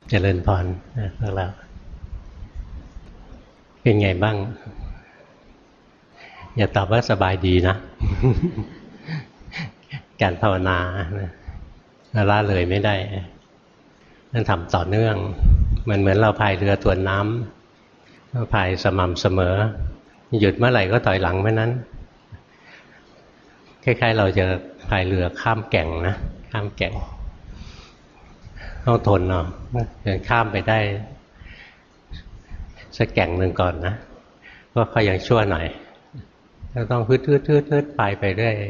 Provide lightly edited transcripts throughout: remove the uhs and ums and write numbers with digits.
เจริญพรพวกเราเป็นไงบ้างอย่าตอบว่าสบายดีนะ การภาวนาละเลยไม่ได้ต้องทำต่อเนื่องมันเหมือนเราพายเรือทวนน้ำเราพายสม่ำเสมอหยุดเมื่อไหร่ก็ถอยหลังเมื่อนั้นคล้ายๆเราจะพายเรือข้ามแก่งนะข้ามแก่งต้องทนเนาะเดินข้ามไปได้สักแก่งหนึ่งก่อนนะก็ค่อยยังชั่วหน่อยเราต้องฮึดไปเรื่อย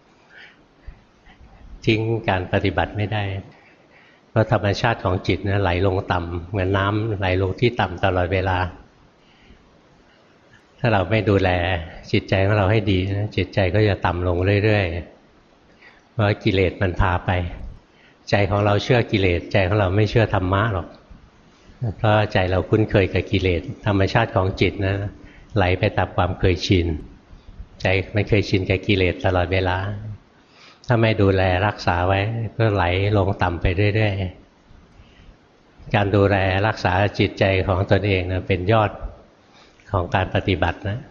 ทิ้งการปฏิบัติไม่ได้เพราะธรรมชาติของจิตนะไหลลงต่ำเหมือนน้ำไหลลงที่ต่ำตลอดเวลาถ้าเราไม่ดูแลจิตใจของเราให้ดีนะจิตใจก็จะต่ำลงเรื่อยๆเพราะกิเลสมันพาไปใจของเราเชื่อกิเลสใจของเราไม่เชื่อธรรมะหรอกเพราะใจเราคุ้นเคยกับกิเลสธรรมชาติของจิตนะไหลไปตามความเคยชินใจมันเคยชินกับกิเลสตลอดเวลาถ้าไม่ดูแลรักษาไว้ก็ไหลลงต่ำไปเรื่อยๆการดูแลรักษาจิตใจของตนเองนะเป็นยอดของการปฏิบัตินะ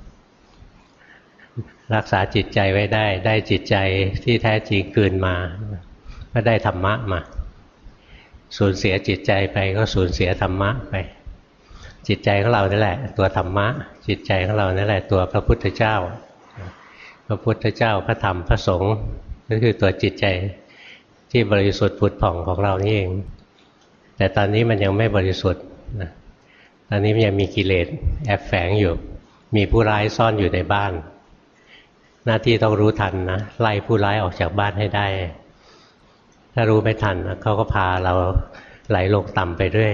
รักษาจิตใจไว้ได้จิตใจที่แท้จริงคืนมาก็ได้ธรรมะมาสูญเสียจิตใจไปก็สูญเสียธรรมะไปจิตใจของเรานั่นแหละตัวธรรมะจิตใจของเรานั่นแหละตัวพระพุทธเจ้าพระพุทธเจ้าพระธรรมพระสงฆ์ก็คือตัวจิตใจที่บริสุทธิ์ผุดผ่องของเรานี่เองแต่ตอนนี้มันยังไม่บริสุทธิ์นะตอนนี้มันยังมีกิเลสแอบแฝงอยู่มีผู้ร้ายซ่อนอยู่ในบ้านหน้าที่ต้องรู้ทันนะไล่ผู้ร้ายออกจากบ้านให้ได้ถ้ารู้ไม่ทันเขาก็พาเราไหลลงต่ำไปเรื่อย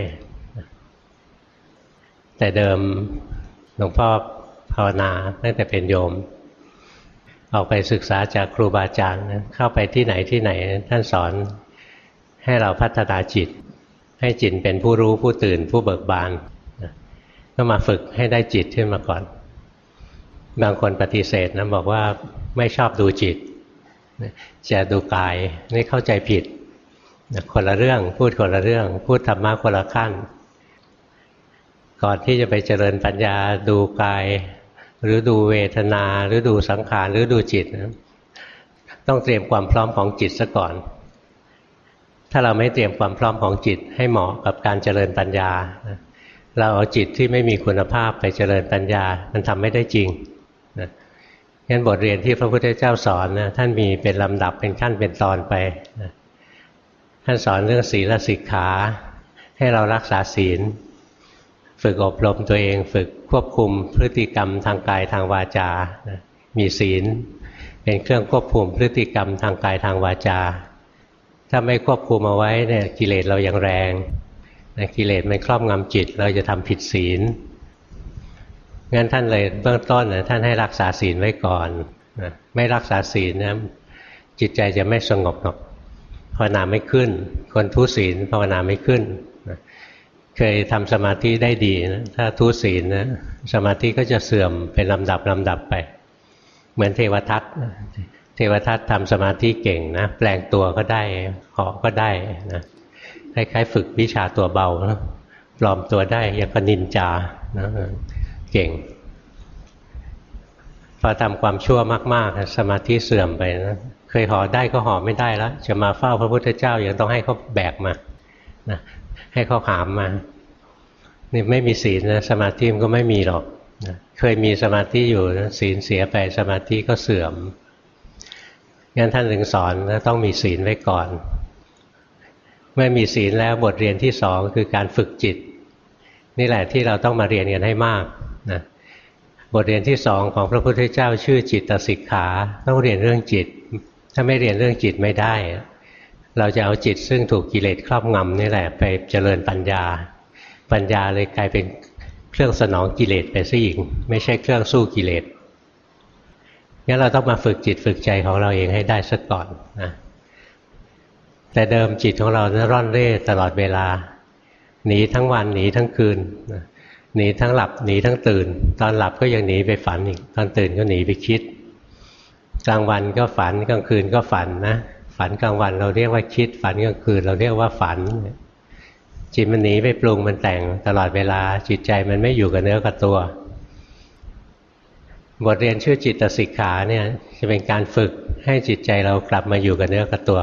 แต่เดิมหลวงพ่อภาวนาตั้งแต่เป็นโยมออกไปศึกษาจากครูบาอาจารย์เข้าไปที่ไหนท่านสอนให้เราพัฒนาจิตให้จิตเป็นผู้รู้ผู้ตื่นผู้เบิกบานก็มาฝึกให้ได้จิตขึ้นมาก่อนบางคนปฏิเสธนะบอกว่าไม่ชอบดูจิตจะดูกายนี่เข้าใจผิดคนละเรื่องพูดคนละเรื่องพูดธรรมะคนละขั้นก่อนที่จะไปเจริญปัญญาดูกายหรือดูเวทนาหรือดูสังขารหรือดูจิตนะต้องเตรียมความพร้อมของจิตซะก่อนถ้าเราไม่เตรียมความพร้อมของจิตให้เหมาะกับการเจริญปัญญาเราเอาจิตที่ไม่มีคุณภาพไปเจริญปัญญามันทำไม่ได้จริงนะงั้นบทเรียนที่พระพุทธเจ้าสอนนะท่านมีเป็นลำดับเป็นขั้นเป็นตอนไปนะท่านสอนเรื่องศีลสิกขาให้เรารักษาศีลฝึกอบรมตัวเองฝึกควบคุมพฤติกรรมทางกายทางวาจานะมีศีลเป็นเครื่องควบคุมพฤติกรรมทางกายทางวาจาถ้าไม่ควบคุมเอาไว้เนี่ยกิเลสเรายังแรงนะกิเลสมันครอบงำจิตเราจะทำผิดศีลงั้นท่านเลยเบื้องต้นนะท่านให้รักษาศีลไว้ก่อนนะไม่รักษาศีลนะจิตใจจะไม่สงบหรอกภาวนาไม่ขึ้นคนทุศีลภาวนาไม่ขึ้นนะเคยทำสมาธิได้ดีนะถ้าทุศีลนะสมาธิก็จะเสื่อมเป็นลำดับไปเหมือนเทวทัตทำสมาธิเก่งนะแปลงตัวก็ได้เหาะก็ได้นะคล้ายๆฝึกวิชาตัวเบานะปลอมตัวได้อย่างกับนินจานะเก่งพอทำความชั่วมากๆสมาธิเสื่อมไปนะเคยห่อได้ก็ห่อไม่ได้แล้วจะมาเฝ้าพระพุทธเจ้ายังต้องให้เขาแบกมานะให้เขาหามมานี่ไม่มีศีลนะสมาธิมันก็ไม่มีหรอกนะเคยมีสมาธิอยู่นะศีลเสียไปสมาธิก็เสื่อมงั้นท่านถึงสอนนะต้องมีศีลไว้ก่อนเมื่อมีศีลแล้วบทเรียนที่สองคือการฝึกจิตนี่แหละที่เราต้องมาเรียนกันให้มากนะบทเรียนที่สองของพระพุทธเจ้าชื่อจิตสิกขาต้องเรียนเรื่องจิตถ้าไม่เรียนเรื่องจิตไม่ได้เราจะเอาจิตซึ่งถูกกิเลสครอบงำนี่แหละไปเจริญปัญญาเลยกลายเป็นเครื่องสนองกิเลสไปซะอีกไม่ใช่เครื่องสู้กิเลสงั้นเราต้องมาฝึกจิตฝึกใจของเราเองให้ได้ซะก่อนนะแต่เดิมจิตของเรานะร่อนเร่ตลอดเวลาหนีทั้งวันหนีทั้งคืนหนีทั้งหลับหนีทั้งตื่นตอนหลับก็ยังหนีไปฝันอีกตอนตื่นก็หนีไปคิดกลางวันก็ฝันกลางคืนก็ฝันนะฝันกลางวันเราเรียกว่าคิดฝันกลางคืนเราเรียกว่าฝันจิตมันหนีไปปรุงมันแต่งตลอดเวลาจิตใจมันไม่อยู่กับเนื้อกับตัวบทเรียนชื่อจิตสิกขาเนี่ยจะเป็นการฝึกให้จิตใจเรากลับมาอยู่กับเนื้อกับตัว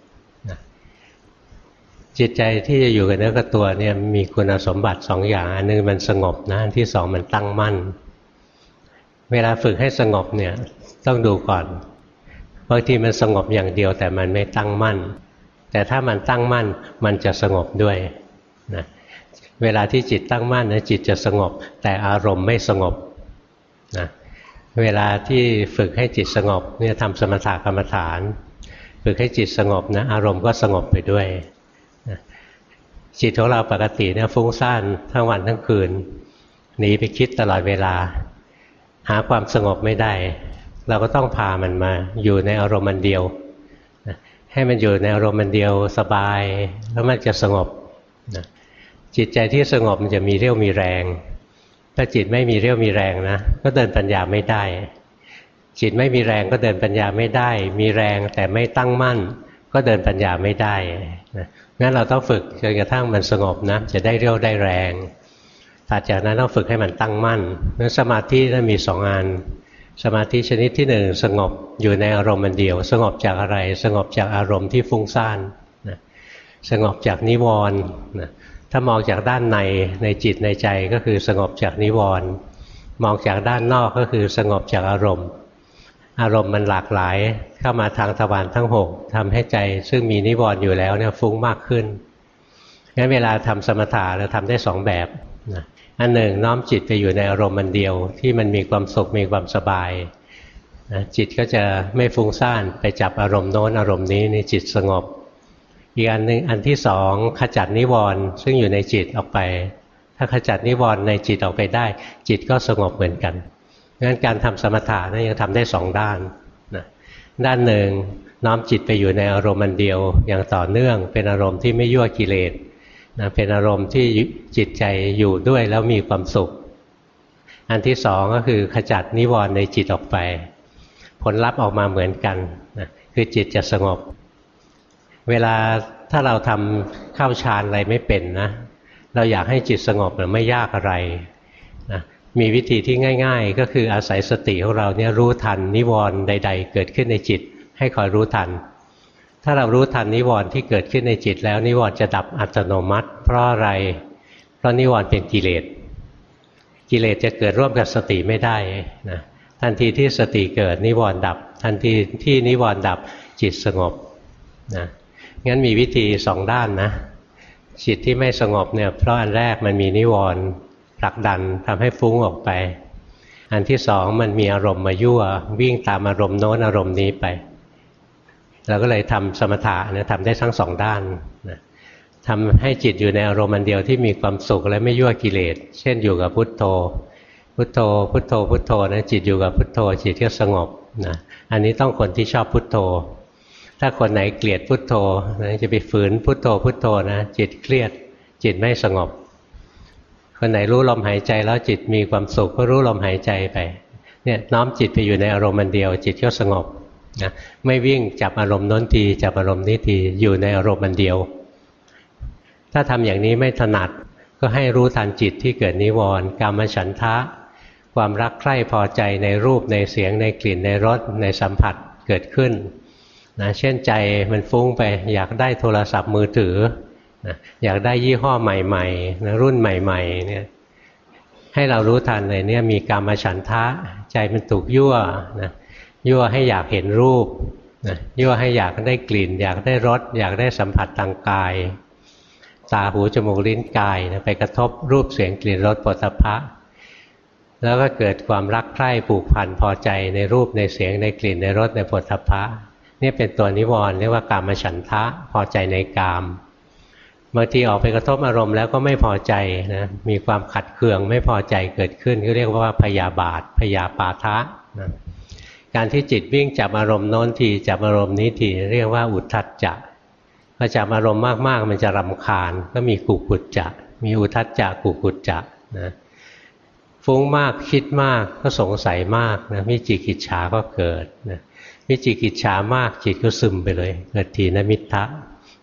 จิตใจที่จะอยู่กับเนื้อกับตัวเนี่ยมีคุณสมบัติสองอย่างอันนึงมันสงบนะอันที่สองมันตั้งมั่นเวลาฝึกให้สงบเนี่ยต้องดูก่อนบางทีมันสงบอย่างเดียวแต่มันไม่ตั้งมั่นแต่ถ้ามันตั้งมั่นมันจะสงบด้วยนะเวลาที่จิตตั้งมั่นนะจิตจะสงบแต่อารมณ์ไม่สงบนะเวลาที่ฝึกให้จิตสงบเนี่ยทำสมถกรรมฐานฝึกให้จิตสงบนะอารมณ์ก็สงบไปด้วยนะจิตของเราปกติเนี่ยฟุ้งซ่านทั้งวันทั้งคืนหนีไปคิดตลอดเวลาหาความสงบไม่ได้เราก็ต้องพามันมาอยู่ในอารมณ์อันเดียวนะให้มันอยู่ในอารมณ์อันเดียวสบายแล้วมันจะสงบนะจิตใจที่สงบมันจะมีเรี่ยวมีแรงถ้าจิตไม่มีเรี่ยวมีแรงนะก็เดินปัญญาไม่ได้จิตไม่มีแรงก็เดินปัญญาไม่ได้มีแรงแต่ไม่ตั้งมั่นก็เดินปัญญาไม่ได้นะงั้นเราต้องฝึกจนกระทั่งมันสงบนะจะได้เรี่ยวได้แรงถัดจากนั้นต้องฝึกให้มันตั้งมั่นนั้นสมาธินั้นมีสองอันสมาธิชนิดที่หนึ่งสงบอยู่ในอารมณ์อันเดียวสงบจากอะไรสงบจากอารมณ์ที่ฟุ้งซ่านนะสงบจากนิวรณ์นะถ้ามองจากด้านในจิตในใจก็คือสงบจากนิวรณ์มองจากด้านนอกก็คือสงบจากอารมณ์มันหลากหลายเข้ามาทางทวารทั้งหกทำให้ใจซึ่งมีนิวรณ์อยู่แล้วเนี่ยฟุ้งมากขึ้นงั้นเวลาทำสมถะเราทำได้สองแบบนะอันหนึ่งน้อมจิตไปอยู่ในอารมณ์อันเดียวที่มันมีความสุขมีความสบายนะจิตก็จะไม่ฟุ้งซ่านไปจับอารมณ์โน้นอารมณ์นี้ในจิตสงบอีกอันหนึ่งอันที่สองขจัดนิวรณ์ซึ่งอยู่ในจิตออกไปถ้าขจัดนิวรณ์ในจิตออกไปได้จิตก็สงบเหมือนกันงั้นการทำสมถะนั้นยังทำได้สองด้านนะด้านหนึ่งน้อมจิตไปอยู่ในอารมณ์อันเดียวอย่างต่อเนื่องเป็นอารมณ์ที่ไม่ยั่วกิเลสนะเป็นอารมณ์ที่จิตใจอยู่ด้วยแล้วมีความสุขอันที่สองก็คือขจัดนิวรณ์ในจิตออกไปผลลัพธ์ออกมาเหมือนกันนะคือจิตจะสงบเวลาถ้าเราทำเข้าฌานอะไรไม่เป็นนะเราอยากให้จิตสงบเนี่ยไม่ยากอะไรนะมีวิธีที่ง่ายๆก็คืออาศัยสติของเราเนี่ยรู้ทันนิวรณ์ใดๆเกิดขึ้นในจิตให้คอยรู้ทันถ้าเรารู้ทันนิวรณ์ที่เกิดขึ้นในจิตแล้วนิวรณ์จะดับอัตโนมัติเพราะอะไรเพราะนิวรณ์เป็นกิเลสกิเลสจะเกิดร่วมกับสติไม่ได้นะทันทีที่สติเกิดนิวรณ์ดับทันทีที่นิวรณ์ดับจิตสงบนะงั้นมีวิธีสองด้านนะจิตที่ไม่สงบเนี่ยเพราะอันแรกมันมีนิวรณ์ผลักดันทำให้ฟุ้งออกไปอันที่สองมันมีอารมณ์มายั่ววิ่งตามอารมณ์โน้นอารมณ์นี้ไปเราก็เลยทำสมถะเนี่ยทำได้ทั้งสองด้านนะทำให้จิตอยู่ในอารมณ์อันเดียวที่มีความสุขและไม่ยั่วกิเลสเช่นอยู่กับพุทโธพุทโธพุทโธพุทโธนะจิตอยู่กับพุทโธจิตก็สงบนะอันนี้ต้องคนที่ชอบพุทโธถ้าคนไหนเกลียดพุทโธนะจะไปฝืนพุทโธพุทโธนะจิตเครียดจิตไม่สงบคนไหนรู้ลมหายใจแล้วจิตมีความสุขก็รู้ลมหายใจไปเนี่ยน้อมจิตไปอยู่ในอารมณ์อันเดียวจิตก็สงบนะไม่วิ่งจับอารมณ์โน้นทีจับอารมณ์นี้ทีอยู่ในอารมณ์อันเดียวถ้าทำอย่างนี้ไม่ถนัดก็ให้รู้ทันจิตที่เกิดนิวรณ์กามฉันทะความรักใคร่พอใจในรูปในเสียงในกลิ่นในรสในสัมผัสเกิดขึ้นนะเช่นใจมันฟุ้งไปอยากได้โทรศัพท์มือถือนะอยากได้ยี่ห้อใหม่ๆนะรุ่นใหม่ๆเนี่ยให้เรารู้ทันเลยเนี่ยมีกามฉันทะใจมันถูกยั่วนะยั่วให้อยากเห็นรูปนะยั่วให้อยากได้กลิ่นอยากได้รสอยากได้สัมผัสทางกายตาหูจมูกลิ้นกายนะไปกระทบรูปเสียงกลิ่นรสโผฏฐัพพะแล้วก็เกิดความรักใคร่ผูกพันพอใจในรูปในเสียงในกลิ่นในรสในโผฏฐัพพะนี่เป็นตัวนิวรณ์เรียกว่ากามฉันทะพอใจในกามบางทีออกไปกระทบอารมณ์แล้วก็ไม่พอใจนะมีความขัดเคืองไม่พอใจเกิดขึ้นก็เรียกว่าพยาบาทพยาปาทะนะการที่จิตวิ่งจับอารมณ์โน้นทีจับอารมณ์นี้ทีเรียกว่าอุทธัจจะพอจับอารมณ์มากๆมันจะรำคาญก็มีกุกุจจะมีอุทธัจจะกุกุจจะนะฟุ้งมากคิดมากก็สงสัยมากนะวิจิกิจฉาก็เกิดนะวิจิกิจฉามากจิตก็ซึมไปเลยเกิดถีนมิทธะ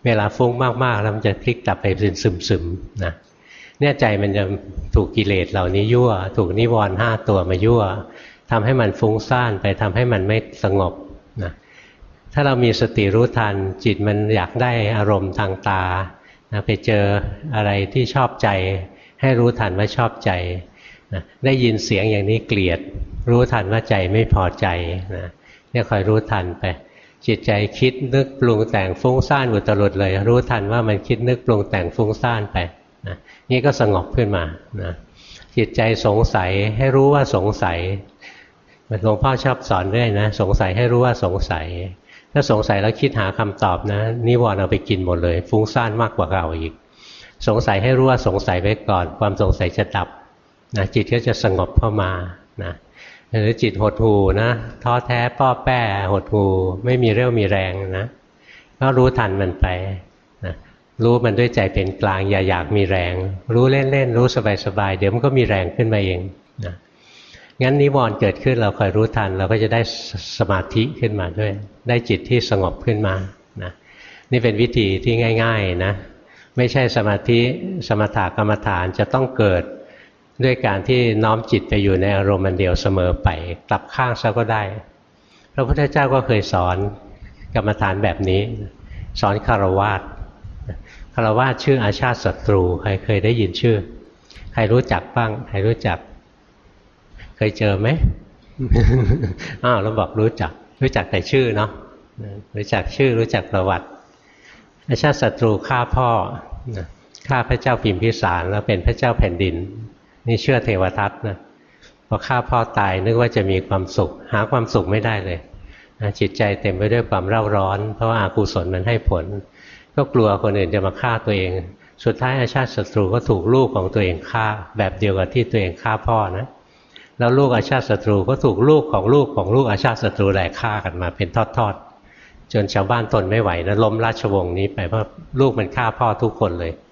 เวลาฟุ้งมากๆแล้วมันจะพลิกกลับไปเป็นซึมๆนะเนี่ยใจมันจะถูกกิเลสเหล่านี้ยั่วถูกนิวรณ์5ตัวมายั่วทำให้มันฟุ้งซ่านไปทำให้มันไม่สงบนะถ้าเรามีสติรู้ทันจิตมันอยากได้อารมณ์ทางตานะไปเจออะไรที่ชอบใจให้รู้ทันว่าชอบใจนะได้ยินเสียงอย่างนี้เกลียดรู้ทันว่าใจไม่พอใจนะเนี่ยคอยรู้ทันไปจิตใจคิดนึกปรุงแต่งฟุ้งซ่านอุตรุดเลยรู้ทันว่ามันคิดนึกปรุงแต่งฟุ้งซ่านไปนะนี่ก็สงบขึ้นมานะจิตใจสงสัยให้รู้ว่าสงสัยหลวงพ่อชอบสอนเรื่อยนะสงสัยให้รู้ว่าสงสัยถ้าสงสัยแล้วคิดหาคำตอบนะนิวรณ์เอาไปกินหมดเลยฟุ้งซ่านมากกว่าเก่าอีกสงสัยให้รู้ว่าสงสัยไว้ก่อนความสงสัยจะดับนะจิตก็จะสงบเข้ามานะหรือจิตหดหู่นะท้อแท้ป้อแป้หดหู่ไม่มีเรี่ยวมีแรงนะก็รู้ทันมันไปนะรู้มันด้วยใจเป็นกลางอย่าอยากมีแรงรู้เล่นๆรู้สบายๆเดี๋ยวมันก็มีแรงขึ้นมาเองนะงั้นนิวรณ์เกิดขึ้นเราคอยรู้ทันเราก็จะได้สมาธิขึ้นมาด้วยได้จิตที่สงบขึ้นมานะนี่เป็นวิธีที่ง่ายๆนะไม่ใช่สมาธิสมถกรรมฐานจะต้องเกิดด้วยการที่น้อมจิตไปอยู่ในอารมณ์อันเดียวเสมอไปกลับข้างซะก็ได้พระพุทธเจ้าก็เคยสอนกรรมฐานแบบนี้สอนคฤหัสถ์คฤหัสถ์ชื่ออาชาติศัตรูใครเคยได้ยินชื่อใครรู้จักบ้างใครรู้จักเคยเจอไหม อ้าวเราบอกรู้จักแต่ชื่อเนาะรู้จักชื่อรู้จักประวัติอาชาติศัตรูฆ่าพ่อฆ่าพระเจ้าพิมพิสารแล้วเป็นพระเจ้าแผ่นดินนี่เชื่อเทวทัตนะพอฆ่าพ่อตายนึกว่าจะมีความสุขหาความสุขไม่ได้เลยจิตใจเต็มไปด้วยความเร่าร้อนเพราะว่าอกุศลมันให้ผลก็กลัวคนอื่นจะมาฆ่าตัวเองสุดท้ายอาชาติศัตรูก็ถูกลูกของตัวเองฆ่าแบบเดียวกับที่ตัวเองฆ่าพ่อนะแล้วลูกอาชาติศัตรูก็ถูกลูกของลูกอาชาติศัตรูแหลกฆ่ากันมาเป็นทอดๆจนชาวบ้านทนไม่ไหวนะล้มราชวงศ์นี้ไปเพราะลูกมันฆ่าพ่อทุกคนเลย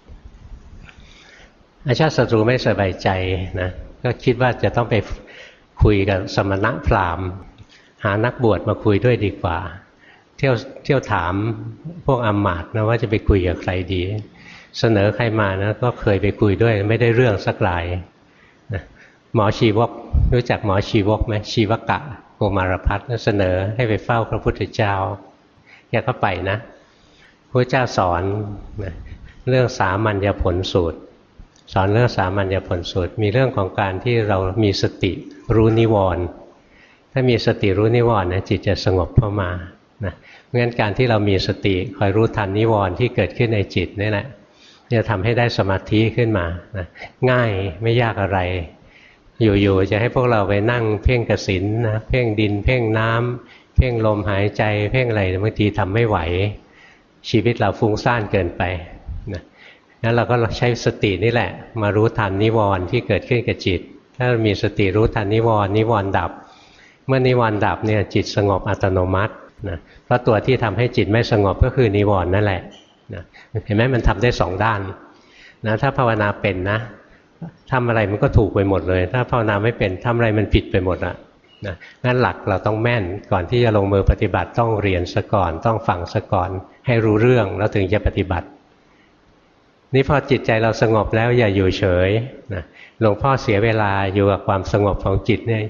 อาชาติศัตรูไม่สบายใจนะก็คิดว่าจะต้องไปคุยกับสมณะพราหมณ์หานักบวชมาคุยด้วยดีกว่าเที่ยวถามพวกอำมาตย์นะว่าจะไปคุยกับใครดีเสนอใครมานะก็เคยไปคุยด้วยไม่ได้เรื่องสักรายนะหมอชีวกรู้จักหมอชีวกไหมชีวกะโกมารพัฒน์เสนอให้ไปเฝ้าพระพุทธเจ้าแกก็ไปนะพระเจ้าสอนนะเรื่องสามัญญผลสูตรสอนเรื่องสามัญญผลสูตรมีเรื่องของการที่เรามีสติรู้นิวรณ์ถ้ามีสติรู้นิวรณ์นะจิตจะสงบเข้ามานะเพราะงั้นการที่เรามีสติคอยรู้ทันนิวรณ์ที่เกิดขึ้นในจิตนี่แหละจะทำให้ได้สมาธิขึ้นมานะง่ายไม่ยากอะไรอยู่ๆจะให้พวกเราไปนั่งเพ่งกสิณนะเพ่งดินเพ่งน้ำเพ่งลมหายใจเพ่งอะไรบางทีทำไม่ไหวชีวิตเราฟุ้งซ่านเกินไปนะงั้นเราก็ใช้สตินี่แหละมารู้ทันนิวรณ์ที่เกิดขึ้นกับจิตถ้ามีสติรู้ทันนิวรณ์ดับเมื่อนิวรณ์ดับเนี่ยจิตสงบอัตโนมัตินะเพราะตัวที่ทำให้จิตไม่สงบก็คือนิวรณ์นั่นแหละนะเห็นไหมมันทำได้สองด้านนะถ้าภาวนาเป็นนะทำอะไรมันก็ถูกไปหมดเลยถ้าภาวนาไม่เป็นทำอะไรมันผิดไปหมดอะนะงั้นหลักเราต้องแม่นก่อนที่จะลงมือปฏิบัติต้องเรียนซะก่อนต้องฟังซะก่อนให้รู้เรื่องแล้วถึงจะปฏิบัตินี่พอจิตใจเราสงบแล้วอย่าอยู่เฉยนะหลวงพ่อเสียเวลาอยู่กับความสงบของจิตเนี่ย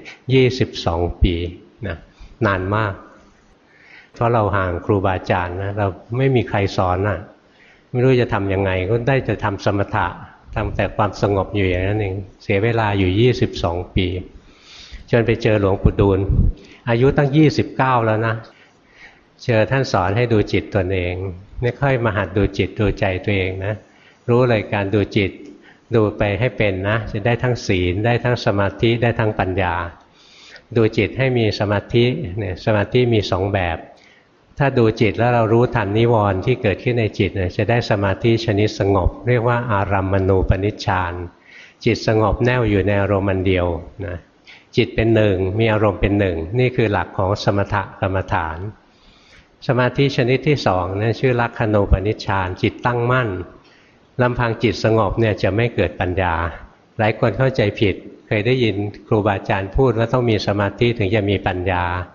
22 ปีนะนานมากเพราะเราห่างครูบาอาจารย์นะเราไม่มีใครสอนนะไม่รู้จะทำยังไงก็ได้จะทำสมถะทำแต่ความสงบอยู่อย่างนั้นเองเสียเวลาอยู่22 ปีจนไปเจอหลวงปู่ดูลอายุตั้ง29แล้วนะเจอท่านสอนให้ดูจิตตนเองไม่ค่อยมาหัดดูจิตดูใจตัวเองนะรู้เลยการดูจิตดูไปให้เป็นนะจะได้ทั้งศีลได้ทั้งสมาธิได้ทั้งปัญญาดูจิตให้มีสมาธิเนี่ยสมาธิมี2แบบถ้าดูจิตแล้วเรารู้ทันนิวรณ์ที่เกิดขึ้นในจิตเนี่ยจะได้สมาธิชนิดสงบเรียกว่าอารัมมณูปนิชฌานจิตสงบแน่วอยู่ในอารมณ์อันเดียวนะจิตเป็นหนึ่งมีอารมณ์เป็นหนึ่งนี่คือหลักของสมถกรรมฐานสมาธิชนิดที่สองนั่นชื่อลักขณูปนิชฌานจิตตั้งมั่นลำพังจิตสงบเนี่ยจะไม่เกิดปัญญาหลายคนเข้าใจผิดเคยได้ยินครูบาอาจารย์พูดว่าต้องมีสมาธิถึงจะมีปัญญา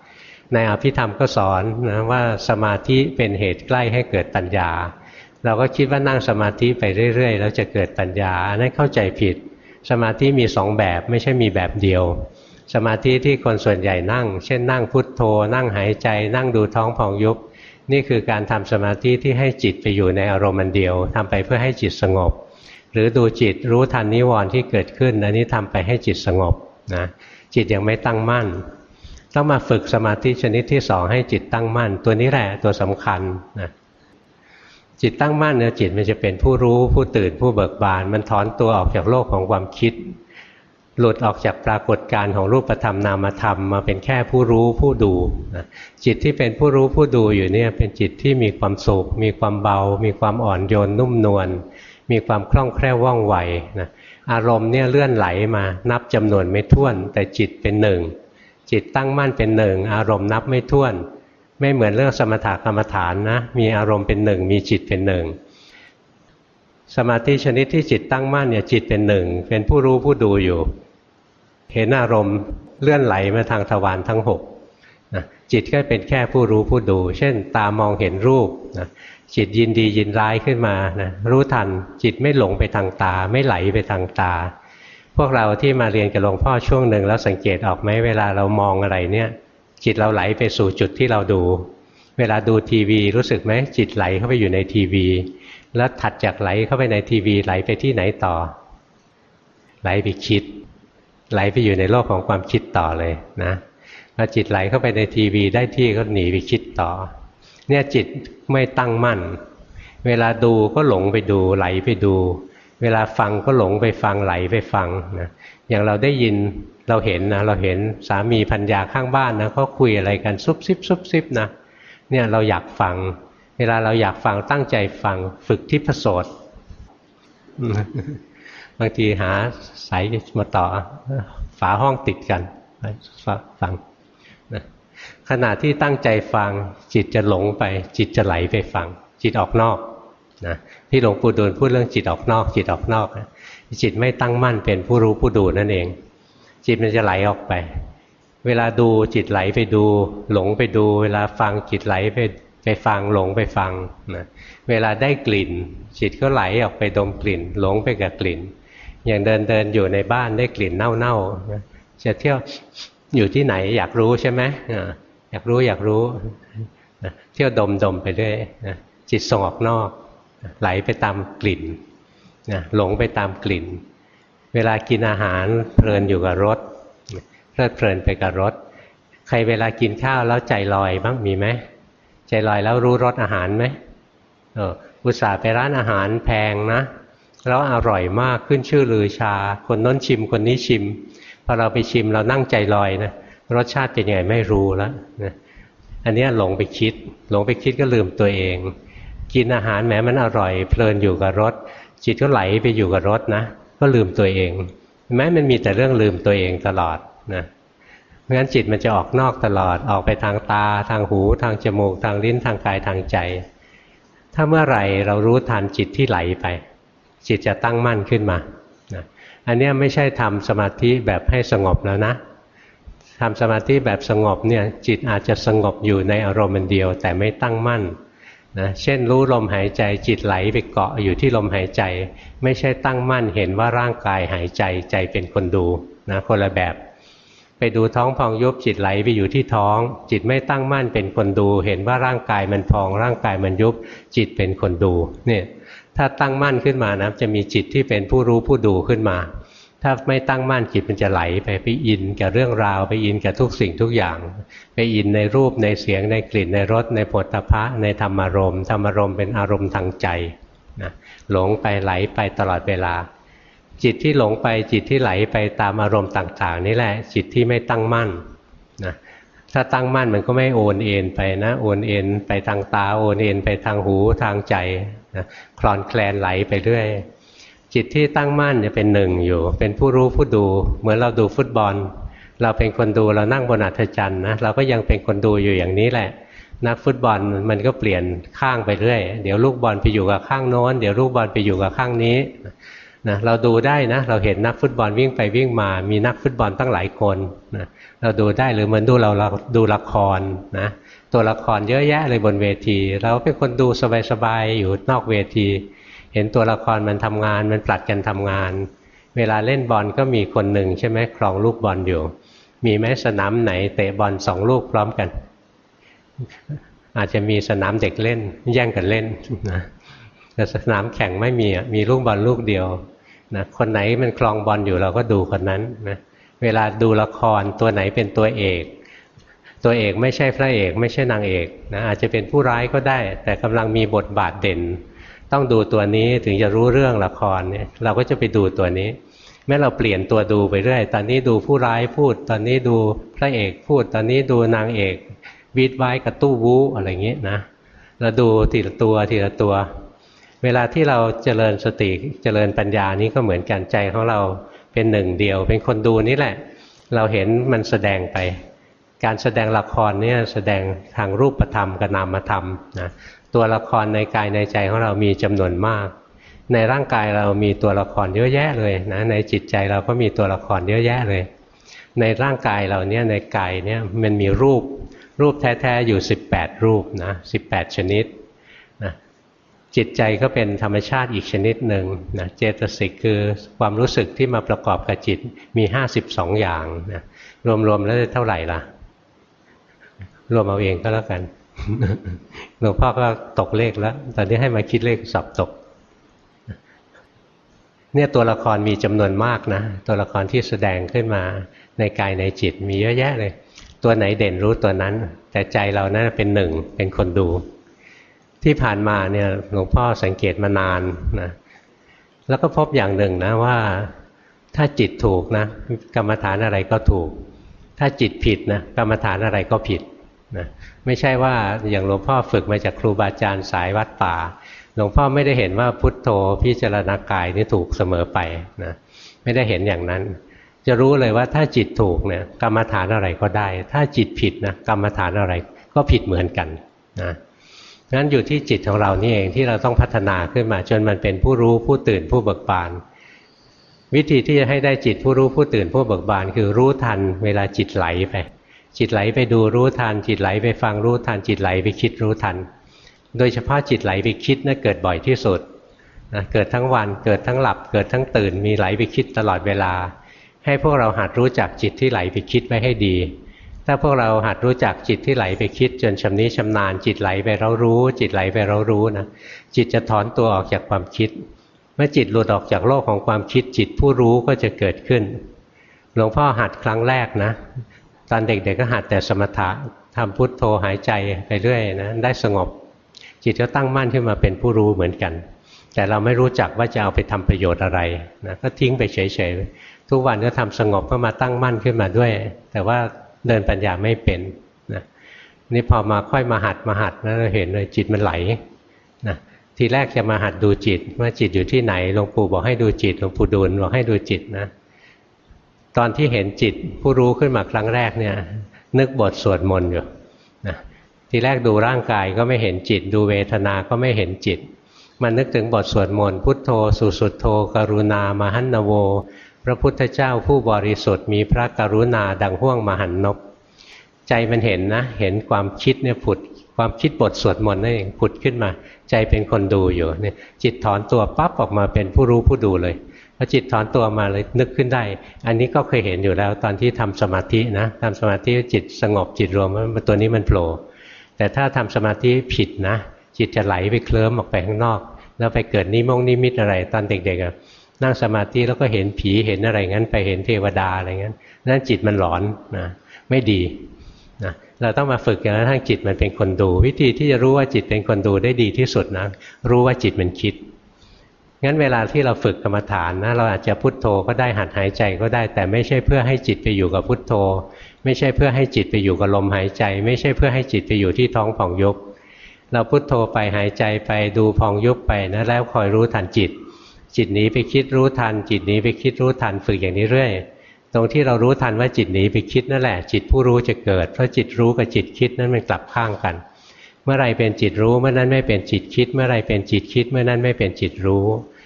ในอภิธรรมก็สอนนะว่าสมาธิเป็นเหตุใกล้ให้เกิดปัญญาเราก็คิดว่านั่งสมาธิไปเรื่อยๆแล้วจะเกิดปัญญาอันนั้นเข้าใจผิดสมาธิมีสองแบบไม่ใช่มีแบบเดียวสมาธิที่คนส่วนใหญ่นั่งเช่นนั่งพุทโธนั่งหายใจนั่งดูท้องพองยุบนี่คือการทำสมาธิที่ให้จิตไปอยู่ในอารมณ์อันเดียวทำไปเพื่อให้จิตสงบหรือดูจิตรู้ทันนิวรณ์ที่เกิดขึ้นอันนี้ทำไปให้จิตสงบนะจิตยังไม่ตั้งมั่นต้องมาฝึกสมาธิชนิดที่สองให้จิตตั้งมั่นตัวนี้แหละตัวสำคัญนะจิตตั้งมั่นเนี่ยจิตมันจะเป็นผู้รู้ผู้ตื่นผู้เบิกบานมันถอนตัวออกจากโลกของความคิดหลุดออกจากปรากฏการณ์ของรูปธรรมนามธรรมมาเป็นแค่ผู้รู้ผู้ดูนะจิตที่เป็นผู้รู้ผู้ดูอยู่เนี่ยเป็นจิตที่มีความสุขมีความเบามีความอ่อนโยนนุ่มนวลมีความคล่องแคล่วว่องไวนะอารมณ์เนี่ยเลื่อนไหลมานับจำนวนไม่ถ้วนแต่จิตเป็นหนึ่งจิตตั้งมั่นเป็นหนึ่งอารมณ์นับไม่ถ้วนไม่เหมือนเรื่องสมถกรรมฐานนะมีอารมณ์เป็นหนึ่งมีจิตเป็นหนึ่งสมาธิชนิดที่จิตตั้งมั่นเนี่ยจิตเป็นหนึ่งเป็นผู้รู้ผู้ดูอยู่เห็นอารมณ์เลื่อนไหลมาทางทวารทั้งหกนะจิตก็เป็นแค่ผู้รู้ผู้ดูเช่นตามองเห็นรูปนะจิตยินดียินร้ายขึ้นมานะรู้ทันจิตไม่หลงไปทางตาไม่ไหลไปทางตาพวกเราที่มาเรียนกับหลวงพ่อช่วงหนึ่งแล้วสังเกตออกไหมเวลาเรามองอะไรเนี่ยจิตเราไหลไปสู่จุดที่เราดูเวลาดูทีวีรู้สึกไหมจิตไหลเข้าไปอยู่ในทีวีแล้วถัดจากไหลเข้าไปในทีวีไหลไปที่ไหนต่อไหลไปคิดไหลไปอยู่ในโลกของความคิดต่อเลยนะพอจิตไหลเข้าไปในทีวีได้ที่ก็หนีไปคิดต่อเนี่ยจิตไม่ตั้งมั่นเวลาดูก็หลงไปดูไหลไปดูเวลาฟังก็หลงไปฟังไหลไปฟังนะอย่างเราได้ยินเราเห็นนะเราเห็นสามีภรรยาข้างบ้านนะเขาคุยอะไรกันซุบซิบซุบซิบนะเนี่ยเราอยากฟังเวลาเราอยากฟังตั้งใจฟังฝึกทิพโสตบางทีหาสายมาต่อฝาห้องติดกันฟังนะขณะที่ตั้งใจฟังจิตจะหลงไปจิตจะไหลไปฟังจิตออกนอกนะที่หลวงปู่ดูลพูดเรื่องจิตออกนอกจิตออกนอกนะจิตไม่ตั้งมั่นเป็นผู้รู้ผู้ดูนั่นเองจิตมันจะไหลออกไปเวลาดูจิตไหลไปดูหลงไปดูเวลาฟังจิตไหลไปฟังหลงไปฟังนะเวลาได้กลิ่นจิตก็ไหลออกไปดมกลิ่นหลงไปกับกลิ่นอย่างเดินอยู่ในบ้านได้กลิ่นเน่าๆจะเที่ยวอยู่ที่ไหนอยากรู้ใช่ไหมอยากรู้เที่ยวดมไปเรื่อยจิตส่งออกนอกไหลไปตามกลิ่นหลงไปตามกลิ่นเวลากินอาหารเพลินอยู่กับรสเพลิดเพลินไปกับรสใครเวลากินข้าวแล้วใจลอยบ้างมีไหมใจลอยแล้วรู้รสอาหารไหมอุตส่าห์ไปร้านอาหารแพงนะแล้วอร่อยมากขึ้นชื่อลือชาคนน้นชิมคนนี้ชิมพอเราไปชิมเรานั่งใจลอยนะรสชาติเป็นยังไงไม่รู้แล้วนะอันนี้หลงไปคิดก็ลืมตัวเองกินอาหารแม้มันอร่อยเพลินอยู่กับรสจิตก็ไหลไปอยู่กับรสนะก็ลืมตัวเองแม้มันมีแต่เรื่องลืมตัวเองตลอดนะเพราะฉะนั้นจิตมันจะออกนอกตลอดออกไปทางตาทางหูทางจมูกทางลิ้นทางกายทางใจถ้าเมื่อไหร่เรารู้ทันจิตที่ไหลไปจิตจะตั้งมั่นขึ้นมานะอันนี้ไม่ใช่ทำสมาธิแบบให้สงบแล้วนะทำสมาธิแบบสงบเนี่ยจิตอาจจะสงบอยู่ในอารมณ์เดียวแต่ไม่ตั้งมั่นนะเช่นรู้ลมหายใจจิตไหลไปเกาะอยู่ที่ลมหายใจไม่ใช่ตั้งมั่นเห็นว่าร่างกายหายใจใจเป็นคนดูนะคนละแบบไปดูท้องพองยุบจิตไหลไปอยู่ที่ท้องจิตไม่ตั้งมั่นเป็นคนดูเห็นว่าร่างกายมันพองร่างกายมันยุบจิตเป็นคนดูเนี่ยถ้าตั้งมั่นขึ้นมานะจะมีจิตที่เป็นผู้รู้ผู้ดูขึ้นมาถ้าไม่ตั้งมั่นจิตมันจะไหลไปอินกับเรื่องราวไปอินกับทุกสิ่งทุกอย่างไปอินในรูปในเสียงในกลิ่นในรสในโผฏฐัพพะในธรรมารมณ์เป็นอารมณ์ทางใจนะหลงไปไหลไปตลอดเวลาจิตที่หลงไปจิตที่ไหลไปตามอารมณ์ต่างๆนี่แหละจิตที่ไม่ตั้งมั่นนะถ้าตั้งมั่นมันก็ไม่โอนเอ็นไปนะโอนเอ็นไปทางตาโอนเอ็นไปทางหูทางใจนะคลอนแคลนไหลไปเรื่อยจิตที่ตั้งมั่นจะเป็นหนึ่งอยู่เป็นผู้รู้ผู้ดูเหมือนเราดูฟุตบอลเราเป็นคนดูเรานั่งบนอัฐจันทร์นะเราก็ยังเป็นคนดูอยู่อย่างนี้แหละนักฟุตบอลมันก็เปลี่ยนข้างไปเรื่อยเดี๋ยวลูกบอลไปอยู่กับข้างโน้นเดี๋ยวลูกบอลไปอยู่กับข้างนี้นะเราดูได้นะเราเห็นนักฟุตบอลวิ่งไปวิ่งมามีนักฟุตบอลตั้งหลายคนนะเราดูได้หรือเหมือนเราดูละครนะตัวละครเยอะแยะเลยบนเวทีเราเป็นคนดูสบายๆอยู่นอกเวทีเห็นตัวละครมันทำงานมันผลัดกันทำงานเวลาเล่นบอลก็มีคนหนึ่งใช่ไหมครองลูกบอลอยู่มีไหมสนามไหนเตะบอล2 ลูกพร้อมกันอาจจะมีสนามเด็กเล่นแย่งกันเล่นนะแต่สนามแข่งไม่มีมีลูกบอลลูกเดียวนะคนไหนมันครองบอลอยู่เราก็ดูคนนั้นนะเวลาดูละครตัวไหนเป็นตัวเอกตัวเอกไม่ใช่พระเอกไม่ใช่นางเอกนะอาจจะเป็นผู้ร้ายก็ได้แต่กำลังมีบทบาทเด่นต้องดูตัวนี้ถึงจะรู้เรื่องละครเนี่ยเราก็จะไปดูตัวนี้แม้เราเปลี่ยนตัวดูไปเรื่อยตอนนี้ดูผู้ร้ายพูดตอนนี้ดูพระเอกพูดตอนนี้ดูนางเอกวีดไว้กระตู้วู้อะไรอย่างนี้นะเราดูทีละตัวทีละตัวเวลาที่เราเจริญสติเจริญปัญญานี้ก็เหมือนกันใจของเราเป็นหนึ่งเดียวเป็นคนดูนี่แหละเราเห็นมันแสดงไปการแสดงละครเนี่ยแสดงทางรูปธรรมกับนามธรรมนะตัวละครในกายในใจของเรามีจำนวนมากในร่างกายเรามีตัวละครเยอะแยะเลยนะในจิตใจเราก็มีตัวละครเยอะแยะเลยในร่างกายเราเนี่ยในกายเนี่ยมันมีรูปแท้ๆอยู่18รูปนะ18ชนิดนะจิตใจก็เป็นธรรมชาติอีกชนิดหนึ่งนะเจตสิกคือความรู้สึกที่มาประกอบกับจิตมี52อย่างนะรวมๆแล้วเท่าไหร่ล่ะรวมเอาเองก็แล้วกันหลวงพ่อก็ตกเลขแล้วตอนนี้ให้มาคิดเลขสอบตกเนี่ยตัวละครมีจำนวนมากนะตัวละครที่แสดงขึ้นมาในกายในจิตมีเยอะแยะเลยตัวไหนเด่นรู้ตัวนั้นแต่ใจเรานั้นเป็นหนึ่งเป็นคนดูที่ผ่านมาเนี่ยหลวงพ่อสังเกตมานานนะแล้วก็พบอย่างหนึ่งนะว่าถ้าจิตถูกนะกรรมฐานอะไรก็ถูกถ้าจิตผิดนะกรรมฐานอะไรก็ผิดนะไม่ใช่ว่าอย่างหลวงพ่อฝึกมาจากครูบาอาจารย์สายวัดป่าหลวงพ่อไม่ได้เห็นว่าพุทโธพิจารณากายนี่ถูกเสมอไปนะไม่ได้เห็นอย่างนั้นจะรู้เลยว่าถ้าจิตถูกเนี่ยกรรมฐานอะไรก็ได้ถ้าจิตผิดนะกรรมฐานอะไรก็ผิดเหมือนกันนะงั้นอยู่ที่จิตของเรานี่เองที่เราต้องพัฒนาขึ้นมาจนมันเป็นผู้รู้ผู้ตื่นผู้เบิกบานวิธีที่จะให้ได้จิตผู้รู้ผู้ตื่นผู้เบิกบานคือรู้ทันเวลาจิตไหลไปจิตไหลไปดูรู้ทันจิตไหลไปฟังรู้ทันจิตไหลไปคิดรู้ทันโดยเฉพาะจิตไหลไปคิดนะเกิดบ่อยที่สุดนะเกิดทั้งวันเกิดทั้งหลับเกิดทั้งตื่นมีไหลไปคิดตลอดเวลาให้พวกเราหัดรู้จักจิตที่ไหลไปคิดไว้ให้ดีถ้าพวกเราหัดรู้จักจิตที่ไหลไปคิดจนชำนิชำนาญจิตไหลไปเรารู้จิตไหลไปเรารู้นะจิตจะถอนตัวออกจากความคิดเมื่อจิตหลุดออกจากโลกของความคิดจิตผู้รู้ก็จะเกิดขึ้นหลวงพ่อหัดครั้งแรกนะตอนเด็กๆก็หัดแต่สมถะทำพุทโธหายใจไปเรื่อยนะได้สงบจิตก็ตั้งมั่นขึ้นมาเป็นผู้รู้เหมือนกันแต่เราไม่รู้จักว่าจะเอาไปทำประโยชน์อะไรนะก็ทิ้งไปเฉยๆทุกวันก็ทำสงบก็มาตั้งมั่นขึ้นมาด้วยแต่ว่าเดินปัญญาไม่เป็นนะนี่พอมาค่อยมาหัดนะเราเห็นเลยจิตมันไหลนะทีแรกจะมาหัดดูจิตว่าจิตอยู่ที่ไหนหลวงปู่บอกให้ดูจิตหลวงปู่ดูลบอกให้ดูจิตนะตอนที่เห็นจิตผู้รู้ขึ้นมาครั้งแรกเนี่ยนึกบทสวดมนต์อยู่นะทีแรกดูร่างกายก็ไม่เห็นจิตดูเวทนาก็ไม่เห็นจิตมันนึกถึงบทสวดมนต์พุทโธสุสุทโธกรุณามหันนโวพระพุทธเจ้าผู้บริสุทธิ์มีพระกรุณาดังห้วงมหันนบใจมันเห็นนะเห็นความคิดเนี่ยผุดความคิดบทสวดมนต์นั่นเองผุดขึ้นมาใจเป็นคนดูอยู่เนี่ยจิตถอนตัวปั๊บออกมาเป็นผู้รู้ผู้ดูเลยพอจิตถอนตัวมาเลยนึกขึ้นได้อันนี้ก็เคยเห็นอยู่แล้วตอนที่ทำสมาธินะทำสมาธิจิตสงบจิตรวมตัวนี้มันโผล่แต่ถ้าทำสมาธิผิดนะจิตจะไหลไปเคลิ้มออกไปข้างนอกแล้วไปเกิดนิมิตอะไรตอนเด็กๆนั่งสมาธิแล้วก็เห็นผีเห็นอะไรงั้นไปเห็นเทวดาอะไรงั้นนั่นจิตมันหลอนนะไม่ดีนะเราต้องมาฝึกจนกระทั่งจิตมันเป็นคนดูวิธีที่จะรู้ว่าจิตเป็นคนดูได้ดีที่สุดนะรู้ว่าจิตมันคิดงั้นเวลาที่เราฝึกกรรมฐานนะเราอาจจะพุทโธก็ได้หัดหายใจก็ได้แต่ไม่ใช่เพื่อให้จิตไปอยู่กับพุทโธไม่ใช่เพื่อให้จิตไปอยู่กับลมหายใจไม่ใช่เพื่อให้จิตไปอยู่ที่ท้องผ่องยุบเราพุทโธไปหายใจไปดูพองยุบไปนะแล้วคอยรู้ทันจิตจิตหนีไปคิดรู้ทันจิตหนีไปคิดรู้ทันฝึกอย่างนี้เรื่อยตรงที่เรารู้ทันว่าจิตหนีไปคิดนั่นแหละจิตผู้รู้จะเกิดเพราะจิตรู้กับจิตคิดนั้นมันกลับข้างกันเมื่อไรเป็นจิตรู้เมื่อนั้นไม่เป็นจิตคิดเมื่อไรเป็นจิตคิดเมื่อนั้นไม่เป็นจิตรู้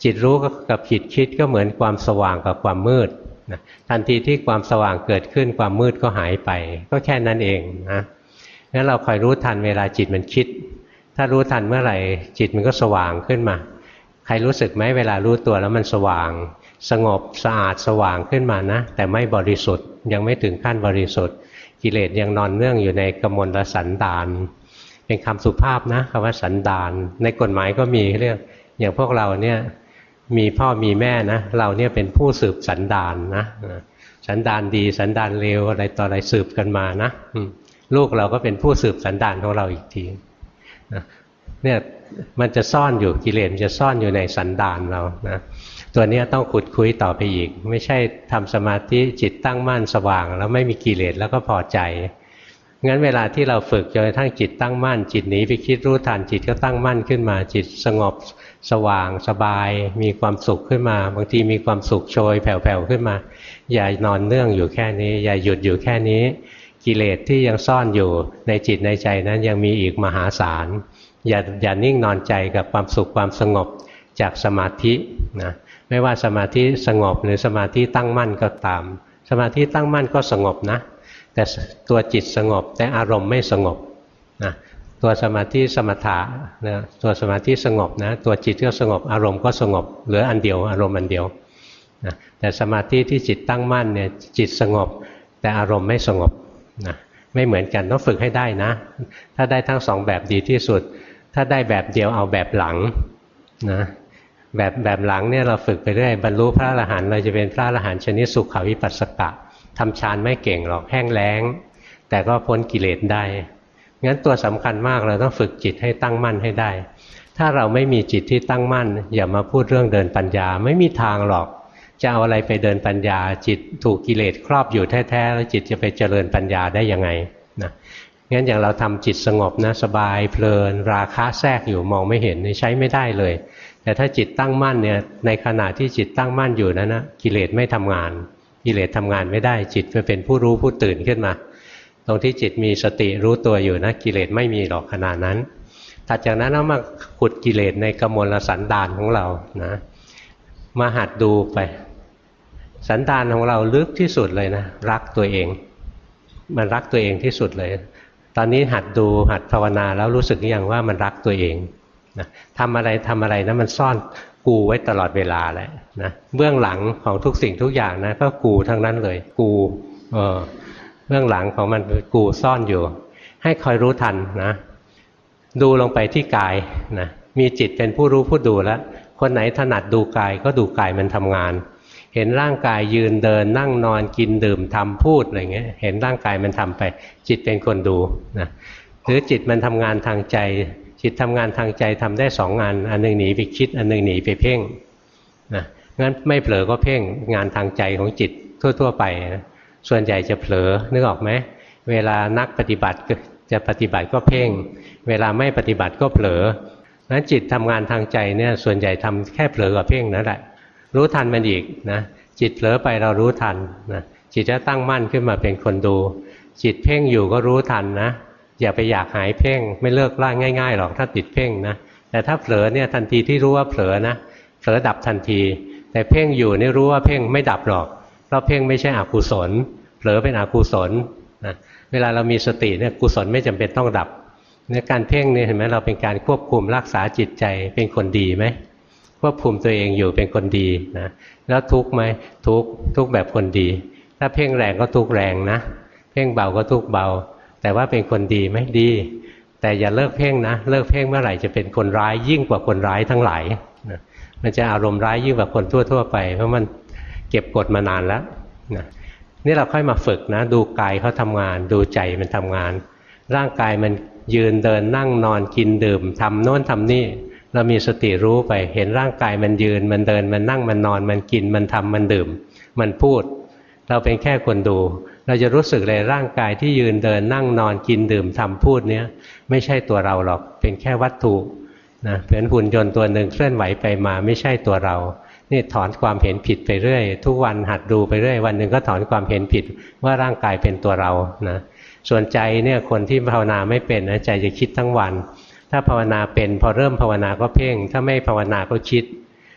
จิตรู้กับจิตคิดก็เหมือนความสว่างกับความมืดนะทันทีที่ความสว่างเกิดขึ้นความมืดก็หายไปก็แค่นั้นเองนะงั้นเราคอยรู้ทันเวลาจิตมันคิดถ้ารู้ทันเมื่อไหร่จิตมันก็สว่างขึ้นมาใครรู้สึกไหมเวลารู้ตัวแล้วมันสว่างสงบสะอาดสว่างขึ้นมานะแต่ไม่บริสุทธิ์ยังไม่ถึงขั้นบริสุทธิ์กิเลสยังนอนเนื่องอยู่ในกมลสันดานเป็นคำสุภาพนะคำว่าสันดานในกฎหมายก็มีเรียกอย่างพวกเราเนี่ยมีพ่อมีแม่นะเราเนี่ยเป็นผู้สืบสันดานนะสันดานดีสันดานเลวอะไรต่ออะไรสืบกันมานะลูกเราก็เป็นผู้สืบสันดานของเราอีกทีเนี่ยมันจะซ่อนอยู่กิเลสมันจะซ่อนอยู่ในสันดานเรานะตัวนี้ต้องขุดคุยต่อไปอีกไม่ใช่ทำสมาธิจิตตั้งมั่นสว่างแล้วไม่มีกิเลสแล้วก็พอใจงั้นเวลาที่เราฝึกจนกระทั่งจิตตั้งมั่นจิตหนีไปคิดรู้ทันจิตก็ตั้งมั่นขึ้นมาจิตสงบสว่างสบายมีความสุขขึ้นมาบางทีมีความสุขโชยแผ่วๆขึ้นมาอย่านอนเนื่องอยู่แค่นี้อย่าหยุดอยู่แค่นี้กิเลสที่ยังซ่อนอยู่ในจิตในใจนั้นยังมีอีกมหาศาลอย่านิ่งนอนใจกับความสุขความสงบจากสมาธินะไม่ว่าสมาธิสงบหรือสมาธิตั้งมั่นก็ตามสมาธิตั้งมั่นก็สงบนะแต่ตัวจิตสงบแต่อารมณ์ไม่สงบนะตัวสมาธิสมถะนะตัวสมาธิสงบนะตัวจิตก็สงบอารมณ์ก็สงบเหลืออันเดียวอารมณ์อันเดียวนะแต่สมาธิที่จิตตั้งมั่นเนี่ยจิตสงบแต่อารมณ์ไม่สงบนะไม่เหมือนกันต้องฝึกให้ได้นะถ้าได้ทั้งสองแบบดีที่สุดถ้าได้แบบเดียวเอาแบบหลังนะแบบหลังเนี่ยเราฝึกไปเรื่อยบรรลุพระอรหันต์เราจะเป็นพระอรหันต์ชนิดสุขวิปัสสกะทำฌานไม่เก่งหรอกแห้งแล้งแต่ก็พ้นกิเลสได้งั้นตัวสำคัญมากเราต้องฝึกจิตให้ตั้งมั่นให้ได้ถ้าเราไม่มีจิตที่ตั้งมั่นอย่ามาพูดเรื่องเดินปัญญาไม่มีทางหรอกจะเอาอะไรไปเดินปัญญาจิตถูกกิเลสครอบอยู่แท้ๆแล้วจิตจะไปเจริญปัญญาได้ยังไงนะงั้นอย่างเราทำจิตสงบนะสบายเพลินราคะแทรกอยู่มองไม่เห็นใช้ไม่ได้เลยแต่ถ้าจิตตั้งมั่นเนี่ยในขณะที่จิตตั้งมั่นอยู่นั้นนะกิเลสไม่ทำงานกิเลสทำงานไม่ได้จิตจะเป็นผู้รู้ผู้ตื่นขึ้นมาตรงที่จิตมีสติรู้ตัวอยู่นะกิเลสไม่มีหรอกขนาดนั้นถัดจากนั้นเรามาขุดกิเลสในกมลสันดานของเรานะมาหัดดูไปสันดานของเราลึกที่สุดเลยนะรักตัวเองมันรักตัวเองที่สุดเลยตอนนี้หัดดูหัดภาวนาแล้วรู้สึกอย่างว่ามันรักตัวเองนะทำอะไรนะมันซ่อนกูไว้ตลอดเวลาแหละนะเบื้องหลังของทุกสิ่งทุกอย่างนะก็กูทั้งนั้นเลยกูเบื้องหลังของมันกูซ่อนอยู่ให้คอยรู้ทันนะดูลงไปที่กายนะมีจิตเป็นผู้รู้ผู้ดูแล้วคนไหนถนัดดูกายก็ดูกายมันทำงานเห็นร่างกายยืนเดินนั่งนอนกินดื่มทำพูดอะไรเงี้ยเห็นร่างกายมันทำไปจิตเป็นคนดูนะหรือจิตมันทำงานทางใจจิตทำงานทางใจทำได้สองงานอันหนึ่งหนีไปคิดอันหนึ่งหนีไปเพ่งนะงั้นไม่เผลอก็เพ่งงานทางใจของจิตทั่วๆไปนะส่วนใหญ่จะเผลอนึกออกไหมเวลานักปฏิบัติจะปฏิบัติก็เพ่งเวลาไม่ปฏิบัติก็เผลอนั้นจิตทำงานทางใจเนี่ยส่วนใหญ่ทำแค่เผลอกับเพ่งนั่นแหละรู้ทันมันอีกนะจิตเผลอไปเรารู้ทันนะจิตจะตั้งมั่นขึ้นมาเป็นคนดูจิตเพ่งอยู่ก็รู้ทันนะอย่าไปอยากหายเพ่งไม่เลิกล่าง่ายๆหรอกถ้าติดเพ่งนะแต่ถ้าเผลอเนี่ยทันทีที่รู้ว่าเผลอนะเผลอดับทันทีแต่เพ่งอยู่นี่รู้ว่าเพ่งไม่ดับหรอกเพราะเพ่งไม่ใช่อกุศลเผลอเป็นอกุศลนะเวลาเรามีสติเนี่ยกุศลไม่จำเป็นต้องดับในการเพ่งเนี่ยเห็นไหมเราเป็นการควบคุมรักษาจิตใจเป็นคนดีไหมควบคุมตัวเองอยู่เป็นคนดีนะแล้วทุกข์ไหมทุกข์แบบคนดีถ้าเพ่งแรงก็ทุกข์แรงนะเพ่งเบาก็ทุกข์เบาแต่ว่าเป็นคนดีไหมดีแต่อย่าเลิกเพ่งนะเลิกเพ่งเมื่อไหร่จะเป็นคนร้ายยิ่งกว่าคนร้ายทั้งหลายนะมันจะอารมณ์ร้ายยิ่งกว่าคนทั่วไปเพราะมันเก็บกดมานานแล้วนะนี่เราค่อยมาฝึกนะดูกายเขาทำงานดูใจมันทำงานร่างกายมันยืนเดินนั่งนอนกินดื่มทำโน่นทำนี่เรามีสติรู้ไปเห็นร่างกายมันยืนมันเดินมันนั่งมันนอนมันกินมันทำมันดื่มมันพูดเราเป็นแค่คนดูเราจะรู้สึกเลยร่างกายที่ยืนเดินนั่งนอนกินดื่มทำพูดเนี้ยไม่ใช่ตัวเราหรอกเป็นแค่วัตถุนะเป็นหุ่นยนต์ตัวหนึ่งเคลื่อนไหวไปมาไม่ใช่ตัวเรานี่ถอนความเห็นผิดไปเรื่อยทุกวันหัดดูไปเรื่อยวันหนึ่งก็ถอนความเห็นผิดว่าร่างกายเป็นตัวเรานะส่วนใจเนี่ยคนที่ภาวนาไม่เป็นนะใจจะคิดทั้งวันถ้าภาวนาเป็นพอเริ่มภาวนาก็เพ่งถ้าไม่ภาวนาก็คิด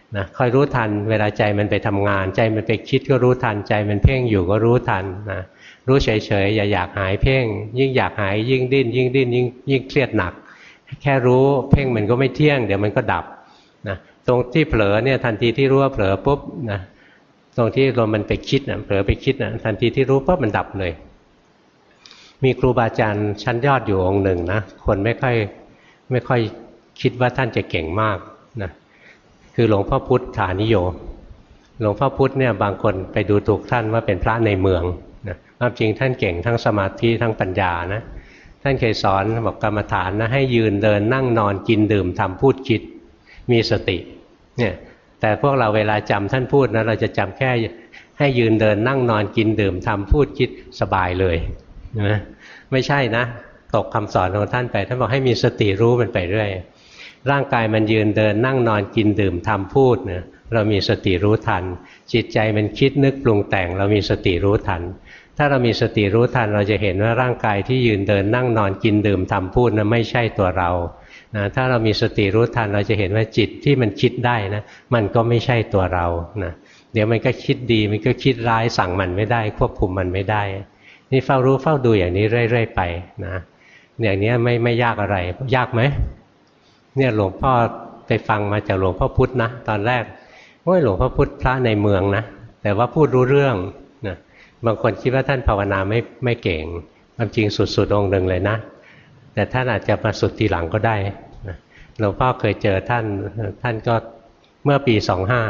นะคอยรู้ทันเวลาใจมันไปทำงานใจมันไปคิดก็รู้ทันใจมันเพ่งอยู่ก็รู้ทันนะรู้เฉยๆอย่าอยากหายเพ่งยิ่งอยากหายยิ่งดิ้นยิ่งเครียดหนักแค่รู้เพ่งมันก็ไม่เที่ยงเดี๋ยวมันก็ดับนะตรงที่เผลอเนี่ยทันทีที่รู้ว่าเผลอปุ๊บนะตรงที่ลมมันไปคิดนะเผลอไปคิดนะทันทีที่รู้ปุ๊บมันดับเลยมีครูบาอาจารย์ชั้นยอดอยู่องค์หนึ่งนะคนไม่ค่อยคิดว่าท่านจะเก่งมากนะคือหลวงพ่อพุทธานิโยหลวงพ่อพุธเนี่ยบางคนไปดูถูกท่านว่าเป็นพระในเมืองนะความจริงท่านเก่งทั้งสมาธิทั้งปัญญานะท่านเคยสอนบอกกรรมฐานนะให้ยืนเดินนั่งนอนกินดื่มทำพูดคิดมีสติเนี่ยแต่พวกเราเวลาจำท่านพูดนะเราจะจำแค่ให้ยืนเดินนั่งนอนกินดื่มทำพูดคิดสบายเลยนะไม่ใช่นะตกคำสอนของท่านไปท่านบอกให้มีสติรู้มันไปเรื่อยร่างกายมันยืนเดินนั่งนอนกินดื่มทำพูดเนี่ยเรามีสติรู้ทันจิตใจมันคิดนึกปรุงแต่งเรามีสติรู้ทันถ้าเรามีสติรู้ทันเราจะเห็นว่าร่างกายที่ยืนเดินนั่งนอนกินดื่มทำพูดนะไม่ใช่ตัวเรานะถ้าเรามีสติรู้ทันเราจะเห็นว่าจิตที่มันคิดได้นะมันก็ไม่ใช่ตัวเรานะเดี๋ยวมันก็คิดดีมันก็คิดร้ายสั่งมันไม่ได้ควบคุมมันไม่ได้นี่เฝ้ารู้เฝ้าดูอย่างนี้เรื่อยๆไปนะอย่างนี้ไม่ยากอะไรยากไหมเนี่ยหลวงพ่อไปฟังมาจากหลวงพ่อพุธนะตอนแรกโอ้ยหลวงพ่อพุธพระในเมืองนะแต่ว่าพูดรู้เรื่องนะบางคนคิดว่าท่านภาวนาไม่เก่งความจริงสุดๆองค์หนึ่งเลยนะแต่ท่านอาจจะมาสุดทีหลังก็ได้นะหลวงพ่อเคยเจอท่านก็เมื่อปี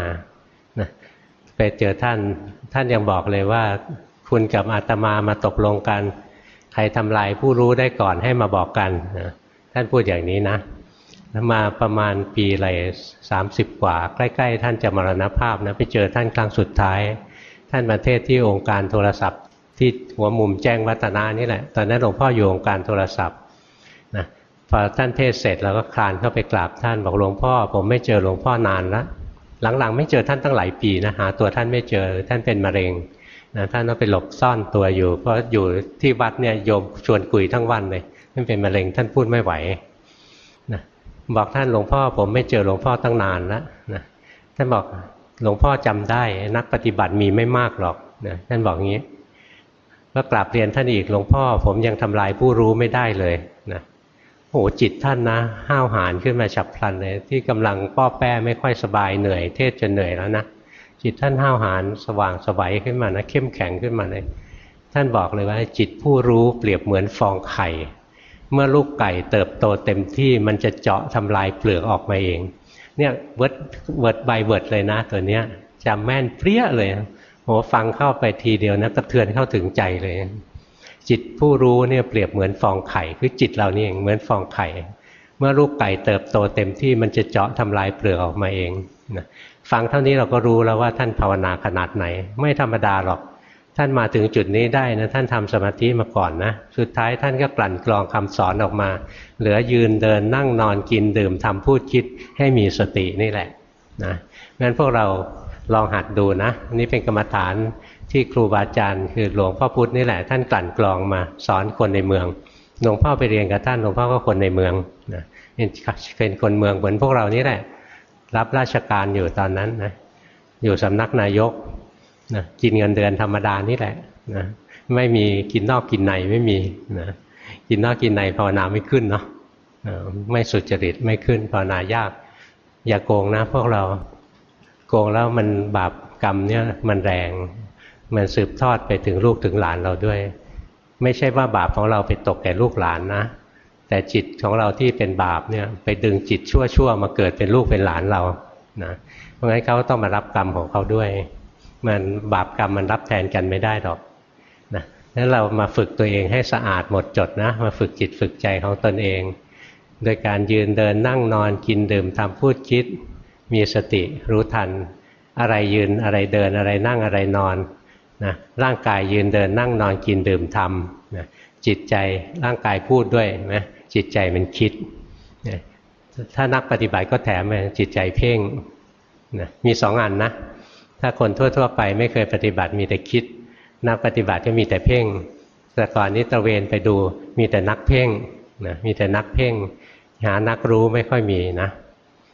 25นะไปเจอท่านยังบอกเลยว่าคุณกับอาตมาตกลงกันใครทำลายผู้รู้ได้ก่อนให้มาบอกกันนะท่านพูดอย่างนี้นะมาประมาณปีอะไร30 กว่าใกล้ๆท่านจะมรณภาพนะไปเจอท่านครั้งสุดท้ายท่านมาเทศที่องค์การโทรศัพท์ที่หัวมุมแจ้งวัฒนะนี่แหละตอนนั้นหลวงพ่ออยู่องค์การโทรศัพท์นะพอท่านเทศเสร็จเราก็คลานเข้าไปกราบท่านบอกหลวงพ่อผมไม่เจอหลวงพ่อนานแล้วหลังๆไม่เจอท่านตั้งหลายปีนะหาตัวท่านไม่เจอท่านเป็นมะเร็งนะท่านต้องไปหลบซ่อนตัวอยู่เพราะอยู่ที่วัดเนี่ยโยมชวนคุยทั้งวันเลยท่านเป็นมะเร็งท่านพูดไม่ไหวนะบอกท่านหลวงพ่อผมไม่เจอหลวงพ่อตั้งนานแล้วนะท่านบอกหลวงพ่อจำได้นักปฏิบัติมีไม่มากหรอกนะท่านบอกอย่างนี้ก็กราบเรียนท่านอีกหลวงพ่อผมยังทำลายผู้รู้ไม่ได้เลยนะโอ้จิตท่านนะห้าวหาญขึ้นมาฉับพลันเลยที่กำลังป้อแป้ไม่ค่อยสบายเหนื่อยเทศจนเหนื่อยแล้วนะจิตท่านห้าวหาญสว่างไสวขึ้นมานะเข้มแข็งขึ้นมาเลยท่านบอกเลยว่าจิตผู้รู้เปรียบเหมือนฟองไข่เมื่อลูกไก่เติบโตเต็มที่มันจะเจาะทำลายเปลือกออกมาเองเนี่ยเวิร์ดใบเวิร์ดเลยนะตัวเนี้ยจำแม่นเปรี้ยเลยโหฟังเข้าไปทีเดียวนะกระเทือนเข้าถึงใจเลยจิตผู้รู้เนี่ยเปรียบเหมือนฟองไข่คือจิตเรานี่เองเหมือนฟองไข่เมื่อลูกไก่เติบโตเต็มที่มันจะเจาะทำลายเปลือกออกมาเองนะฟังเท่านี้เราก็รู้แล้วว่าท่านภาวนาขนาดไหนไม่ธรรมดาหรอกท่านมาถึงจุดนี้ได้นะท่านทำสมาธิมาก่อนนะสุดท้ายท่านก็กลั่นกรองคำสอนออกมาเหลือยืนเดินนั่งนอนกินดื่มทำพูดคิดให้มีสตินี่แหละนะงั้นพวกเราลองหัดดูนะนี่เป็นกรรมฐานที่ครูบาอาจารย์คือหลวงพ่อพุธนี่แหละท่านกลั่นกรองมาสอนคนในเมืองหลวงพ่อไปเรียนกับท่านหลวงพ่อก็คนในเมืองนะเป็นคนเมืองเหมือนพวกเรานี่แหละรับราชการอยู่ตอนนั้นนะอยู่สำนักนายกนะกินเงินเดือนธรรมดานี่แหละนะไม่มีกินนอกกินในไม่มีนะกินนอกกินในภาวนาไม่ขึ้นเนาะไม่สุจริตไม่ขึ้นภาวนายากอย่าโกงนะพวกเราโกงแล้วมันบาปกรรมเนี่ยมันแรงมันสืบทอดไปถึงลูกถึงหลานเราด้วยไม่ใช่ว่าบาปของเราไปตกแก่ลูกหลานนะแต่จิตของเราที่เป็นบาปเนี่ยไปดึงจิตชั่วมาเกิดเป็นลูกเป็นหลานเรานะเพราะงั้นเขาต้องมารับกรรมของเขาด้วยมันบาปกรรมมันรับแทนกันไม่ได้หรอกนะนั้นเรามาฝึกตัวเองให้สะอาดหมดจดนะมาฝึกจิตฝึกใจของตนเองโดยการยืนเดินนั่งนอนกินดื่มทำพูดคิดมีสติรู้ทันอะไรยืนอะไรเดินอะไรนั่งอะไรนอนนะร่างกายยืนเดินนั่งนอนกินดื่มทำนะจิตใจร่างกายพูดด้วยนะจิตใจมันคิดนะถ้านักปฏิบัติก็แถมจิตใจเพ่งนะมีสองอันนะถ้าคนทั่วๆไปไม่เคยปฏิบัติมีแต่คิดนักปฏิบัติก็มีแต่เพ่งแต่ก่อนนี้ตระเวนไปดูมีแต่นักเพ่งนะมีแต่นักเพ่งหานักรู้ไม่ค่อยมีนะ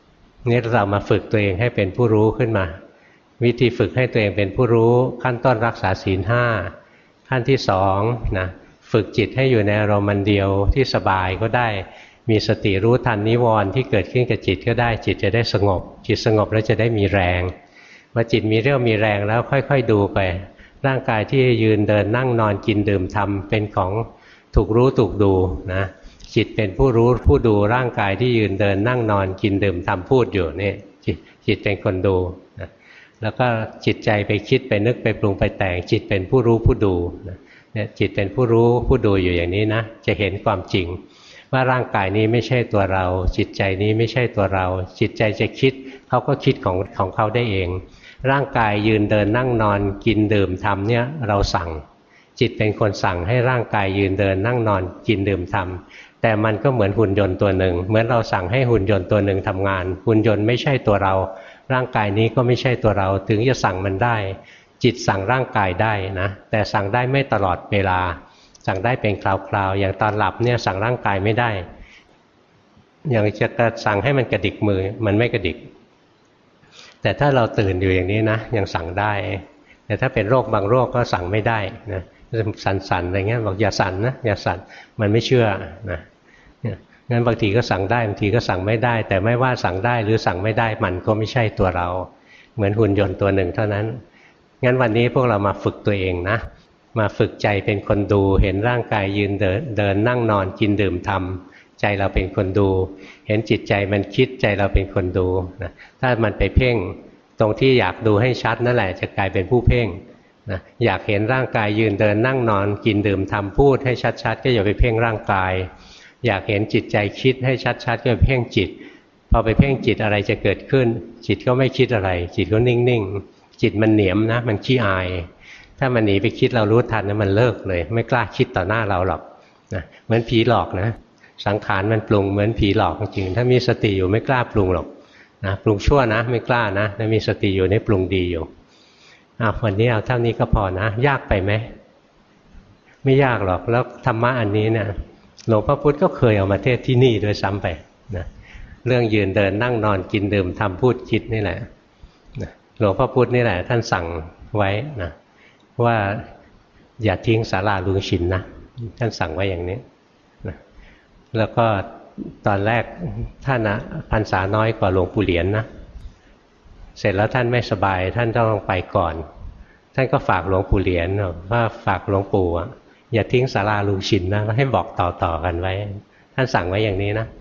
นี่เรามาฝึกตัวเองให้เป็นผู้รู้ขึ้นมาวิธีฝึกให้ตัวเองเป็นผู้รู้ขั้นต้นรักษาศีลห้าขั้นที่สองนะฝึกจิตให้อยู่ในอารมณ์เดียวที่สบายก็ได้มีสติรู้ทันนิวรณ์ที่เกิดขึ้นกับจิตก็ได้จิตจะได้สงบจิตสงบแล้วจะได้มีแรงเมื่อจิตมีเรี่ยวมีแรงแล้วค่อยๆดูไปร่างกายที่ยืนเดินนั่งนอนกินดื่มทำเป็นของถูกรู้ถูกดูนะจิตเป็นผู้รู้ผู้ดูร่างกายที่ยืนเดินนั่งนอนกินดื่มทำพูดอยู่นี่จิตเป็นคนดูนะแล้วก็จิตใจไปคิดไปนึกไปปรุงไปแต่งจิตเป็นผู้รู้ผู้ดูนะเนี่ยจิตเป็นผู้รู้ผู้ดูอยู่อย่างนี้นะจะเห็นความจริงว่าร่างกายนี้ไม่ใช่ตัวเราจิตใจนี้ไม่ใช่ตัวเราจิตใจจะคิดเขาก็คิดของเขาได้เองร่างกายยืนเดินนั่งนอนกินดื่มทำเนี่ยเราสั่งจิตเป็นคนสั่งให้ร่างกายยืนเดินนั่งนอนกินดื่มทำแต่มันก็เหมือนหุ่นยนต์ตัวหนึ่งเหมือนเราสั่งให้หุ่นยนต์ตัวหนึ่งทำงานหุ่นยนต์ไม่ใช่ตัวเราร่างกายนี้ก็ไม่ใช่ตัวเราถึงจะสั่งมันได้จิตสั่งร่างกายได้นะแต่สั่งได้ไม่ตลอดเวลาสั่งได้เป็นคราวๆอย่างตอนหลับเนี่ยสั่งร่างกายไม่ได้อย่างจะสั่งให้มันกระดิกมือมันไม่กระดิกแต่ถ้าเราตื่นอยู่อย่างนี้นะยังสั่งได้แต่ถ้าเป็นโรคบางโรคก็สั่งไม่ได้นะสั่นๆอะไรเงี้ยบอกอย่าสั่นนะอย่าสั่นมันไม่เชื่อนะงั้นบางทีก็สั่งได้บางทีก็สั่งไม่ได้แต่ไม่ว่าสั่งได้หรือสั่งไม่ได้มันก็ไม่ใช่ตัวเราเหมือนหุ่นยนต์ตัวหนึ่งเท่านั้นงั้นวันนี้พวกเรามาฝึกตัวเองนะมาฝึกใจเป็นคนดูเห็นร่างกายยืนเดินนั่งนอนกินดื่มทำใจเราเป็นคนดูเห็นจิตใจมันคิดใจเราเป็นคนดูนะถ้ามันไปเพ่งตรงที่อยากดูให้ชัดนั่นแหละจะกลายเป็นผู้เพ่งนะอยากเห็นร่างกายยืนเดินนั่งนอนกินดื่มทำพูดให้ชัดๆก็อย่าไปเพ่งร่างกายอยากเห็นจิตใจคิดให้ชัดๆก็ไปเพ่งจิตพอไปเพ่งจิตอะไรจะเกิดขึ้นจิตก็ไม่คิดอะไรจิตก็นิ่งๆจิตมันเหนียมนะมันขี้อายถ้ามันหนีไปคิดเรารู้ทันนะมันเลิกเลยไม่กล้าคิดต่อหน้าเราหรอกนะเหมือนผีหลอกนะสังขารมันปรุงเหมือนผีหลอกจริงๆถ้ามีสติอยู่ไม่กล้าปรุงหรอกนะปรุงชั่วนะไม่กล้านะถ้ามีสติอยู่นี่ปรุงดีอยู่วันนี้เอาเท่านี้ก็พอนะยากไปไหมไม่ยากหรอกแล้วธรรมะอันนี้เนี่ยหลวงพ่อพุธก็เคยเอามาเทศที่นี่ด้วยซ้ำไปนะเรื่องยืนเดินนั่งนอนกินดื่มทำพูดคิดนี่แหละนะหลวงพ่อพุธนี่แหละท่านสั่งไว้นะว่าอย่าทิ้งศาลาลุงชินนะท่านสั่งไว้อย่างนี้นะแล้วก็ตอนแรกท่านนะพรรษาน้อยกว่าหลวงปู่เหรียญ นะเสร็จแล้วท่านไม่สบายท่านต้องไปก่อนท่านก็ฝากหลวงปู่เหรียญว่าฝากหลวงปู่อย่าทิ้งศาลาลุงชินนะแล้วให้บอกต่อกันไว้ท่านสั่งไว้อย่างนี้นะ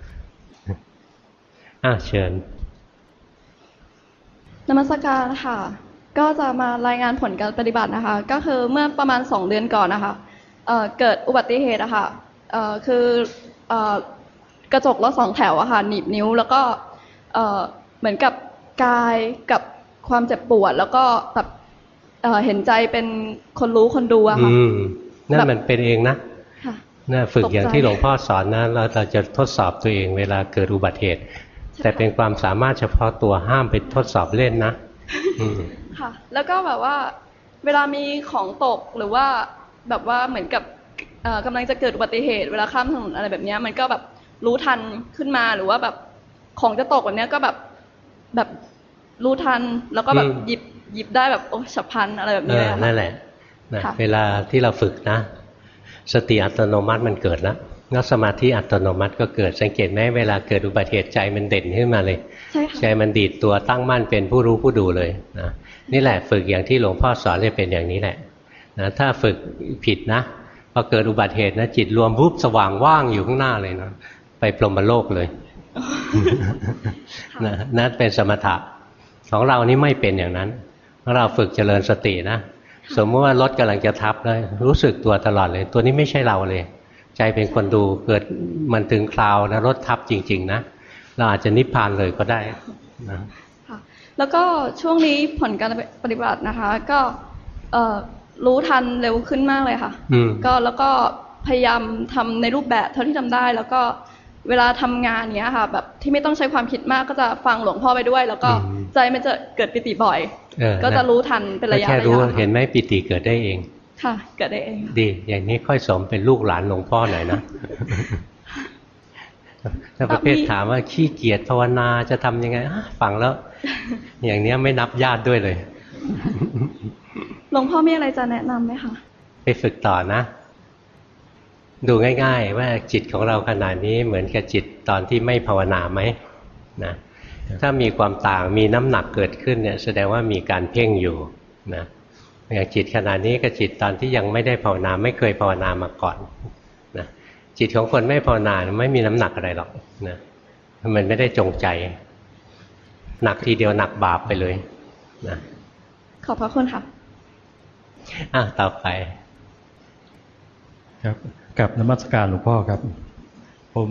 เชิญนมัสการค่ะก็จะมารายงานผลการปฏิบัตินะคะก็คือเมื่อประมาณ2 เดือนก่อนนะคะเกิดอุบัติเหตุอะค่ะคือกระจกรถ2 แถวอะค่ะหนีบนิ้วแล้วก็เหมือนกับกายกับความเจ็บปวดแล้วก็แบบเห็นใจเป็นคนรู้คนดูอะค่ะนั่นมันเป็นเองนะน่าฝึกอย่างที่หลวงพ่อสอนนะเราจะทดสอบตัวเองเวลาเกิดอุบัติเหตุแต่เป็นความสามารถเฉพาะตัวห้ามไปทดสอบเล่นนะค่ะแล้วก็แบบว่าเวลามีของตกหรือว่าแบบว่าเหมือนกับกำลังจะเกิดอุบัติเหตุเวลาข้ามถนนอะไรแบบนี้มันก็แบบรู้ทันขึ้นมาหรือว่าแบบของจะตกแบบนี้ก็แบบรู้ทันแล้วก็แบบหยิบได้แบบโอ้ฉับพลันอะไรแบบนี้เลยค่ะนั่นแหละนะเวลาที่เราฝึกนะสติอัตโนมัติมันเกิดแล้วแล้วสมาธิอัตโนมัติก็เกิดสังเกตไหมเวลาเกิดอุบัติเหตุใจมันเด่นขึ้นมาเลยใจมันดีดตัวตั้งมั่นเป็นผู้รู้ผู้ดูเลยนะนี่แหละฝึกอย่างที่หลวงพ่อสอนจะเป็นอย่างนี้แหละนะถ้าฝึกผิดนะพอเกิดอุบัติเหตุนะจิตรวมปุ๊บสว่างว่างอยู่ข้างหน้าเลยนะไปพรหมโลกเลยนั่นเป็นสมถะของเรานี่ไม่เป็นอย่างนั้นเราฝึกเจริญสตินะสมมติว่ารถกำลังจะทับเลยรู้สึกตัวตลอดเลยตัวนี้ไม่ใช่เราเลยใจเป็นคนดูเกิดมันถึงคราวนะรถทับจริงๆนะเราอาจจะนิพพานเลยก็ได้นะแล้วก็ช่วงนี้ผลการปฏิบัตินะคะก็รู้ทันเร็วขึ้นมากเลยค่ะแล้วก็พยายามทำในรูปแบบเท่าที่ทำได้แล้วก็เวลาทำงานเนี้ยค่ะแบบที่ไม่ต้องใช้ความคิดมากก็จะฟังหลวงพ่อไปด้วยแล้วก็ใจมันจะเกิดปิติบ่อยก็จะรู้ทันเป็นระยะแค่รู้เห็นไหมปิติเกิดได้เองค่ะเกิดได้เองดีอย่างนี้ค่อยสมเป็นลูกหลานหลวงพ่อหน่อยนะถ้าประเภทถามว่าขี้เกียจภาวนาจะทำยังไงฟังแล้ว อย่างนี้ไม่นับญาติด้วยเลยหลวงพ่อมีอะไรจะแนะนำไหมคะไปฝึกต่อนะดูง่ายๆว่าจิตของเราขณะนี้เหมือนกับจิตตอนที่ไม่ภาวนาไหมนะถ้ามีความต่างมีน้ำหนักเกิดขึ้นเนี่ยแสดงว่ามีการเพ่งอยู่นะอย่างจิตขณะนี้กับจิตตอนที่ยังไม่ได้ภาวนาไม่เคยภาวนามาก่อนนะจิตของคนไม่ภาวนาไม่มีน้ำหนักอะไรหรอกนะมันไม่ได้จงใจหนักทีเดียวหนักบาปไปเลยนะขอบพระคุณค่ะต่อไปครับกับนมัสการหลวงพ่อครับผม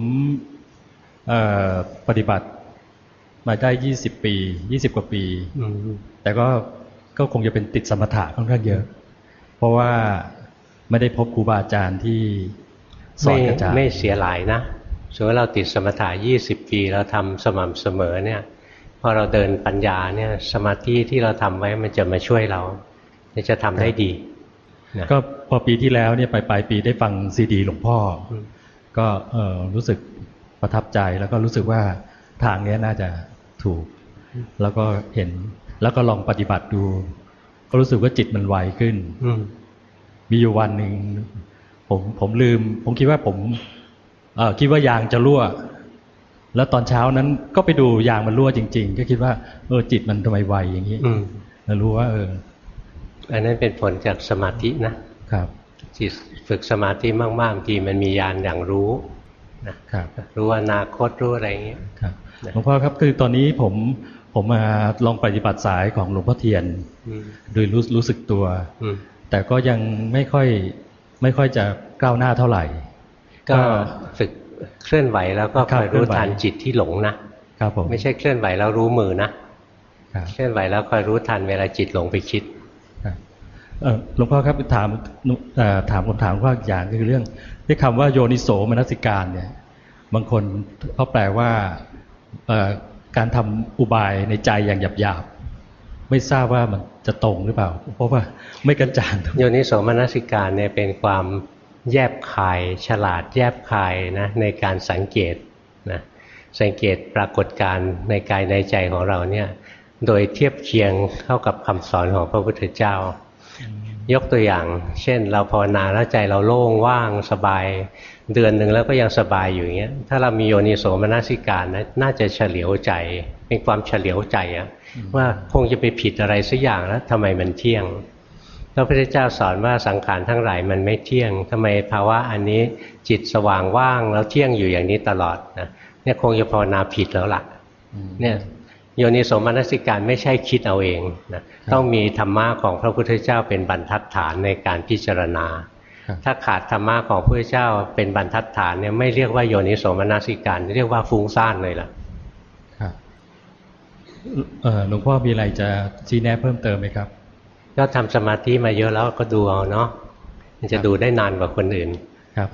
ปฏิบัติมาได้20 ปี20 กว่าปีแต่ก็คงจะเป็นติดสมถะค่อนข้างเยอะเพราะว่าไม่ได้พบครูบาอาจารย์ที่สอนอาจารย์ไม่เสียหลายนะสมมติเราติดสมถะ20 ปีเราทำสม่ำเสมอเนี่ยพอเราเดินปัญญาเนี่ยสมาธิที่เราทำไว้มันจะมาช่วยเราจะทำได้ดีก็พอปีที่แล้วเนี่ยปลายปีได้ฟังซีดีหลวงพ่อก็รู้สึกประทับใจแล้วก็รู้สึกว่าทางนี้น่าจะถูกแล้วก็เห็นแล้วก็ลองปฏิบัติดูก็รู้สึกว่าจิตมันไวขึ้นมีอยู่วันหนึ่งผมลืมผมคิดว่าคิดว่ายางจะรั่วแล้วตอนเช้านั้นก็ไปดูยางมันรั่วจริงๆก็คิดว่าจิตมันทำไมไวอย่างนี้แล้วรู้ว่าอันนั้นเป็นผลจากสมาธินะครับจิตฝึกสมาธิมากๆบางทีมันมีญาณอย่างรู้นะครับรู้อนาคตรู้อะไรอย่างเงี้ยครับหลวงพ่อครับคือตอนนี้ผมมาลองปฏิบัติสายของหลวงพ่อเทียนโดยรู้สึกตัวแต่ก็ยังไม่ค่อยจะก้าวหน้าเท่าไหร่ก็ฝึกเคลื่อนไหวแล้วก็คอยรู้ทันจิตที่หลงนะครับผมไม่ใช่เคลื่อนไหวแล้วรู้มือนะเคลื่อนไหวแล้วคอยรู้ทันเวลาจิตหลงไปคิดหลวงพ่อครับถามคำถามว่าอย่างก็คือเรื่องที่คำว่าโยนิโสมนสิการเนี่ยบางคนเขาแปลว่าการทำอุบายในใจอย่างหยาบๆไม่ทราบว่ามันจะตรงหรือเปล่าเพราะว่าไม่กระจ่างโยนิโสมนสิการเนี่ยเป็นความแยบคายฉลาดแยบคายนะในการสังเกตนะสังเกตปรากฏการณ์ในกายในใจของเราเนี่ยโดยเทียบเคียงเข้ากับคำสอนของพระพุทธเจ้ายกตัวอย่างเช่นเราภาวนาแล้วใจเราโล่งว่างสบายเดือนหนึ่งแล้วก็ยังสบายอยู่อย่างเงี้ยถ้าเรามีโยนิโสมนสิการนะน่าจะเฉลียวใจเป็นความเฉลียวใจว่าคงจะไปผิดอะไรสักอย่างแล้วทำไมมันเที่ยงพระพุทธเจ้าสอนว่าสังขารทั้งหลายมันไม่เที่ยงทำไมภาวะอันนี้จิตสว่างว่างแล้วเที่ยงอยู่อย่างนี้ตลอดนะเนี่ยคงจะภาวนาผิดแล้วล่ะเนี่ยโยนิโสมนสิการไม่ใช่คิดเอาเองนะต้องมีธรรมะของพระพุทธเจ้าเป็นบรรทัดฐานในการพิจารณาถ้าขาดธรรมะของพระพุทธเจ้าเป็นบรรทัดฐานเนี่ยไม่เรียกว่าโยนิโสมนสิการเรียกว่าฟุ้งซ่านเลยล่ะครับหลวงพ่อมีอะไรจะชี้แนะเพิ่มเติมไหมครับก็ทำสมาธิมาเยอะแล้วก็ดูเอาเนาะมันจะดูได้นานกว่าคนอื่นครับ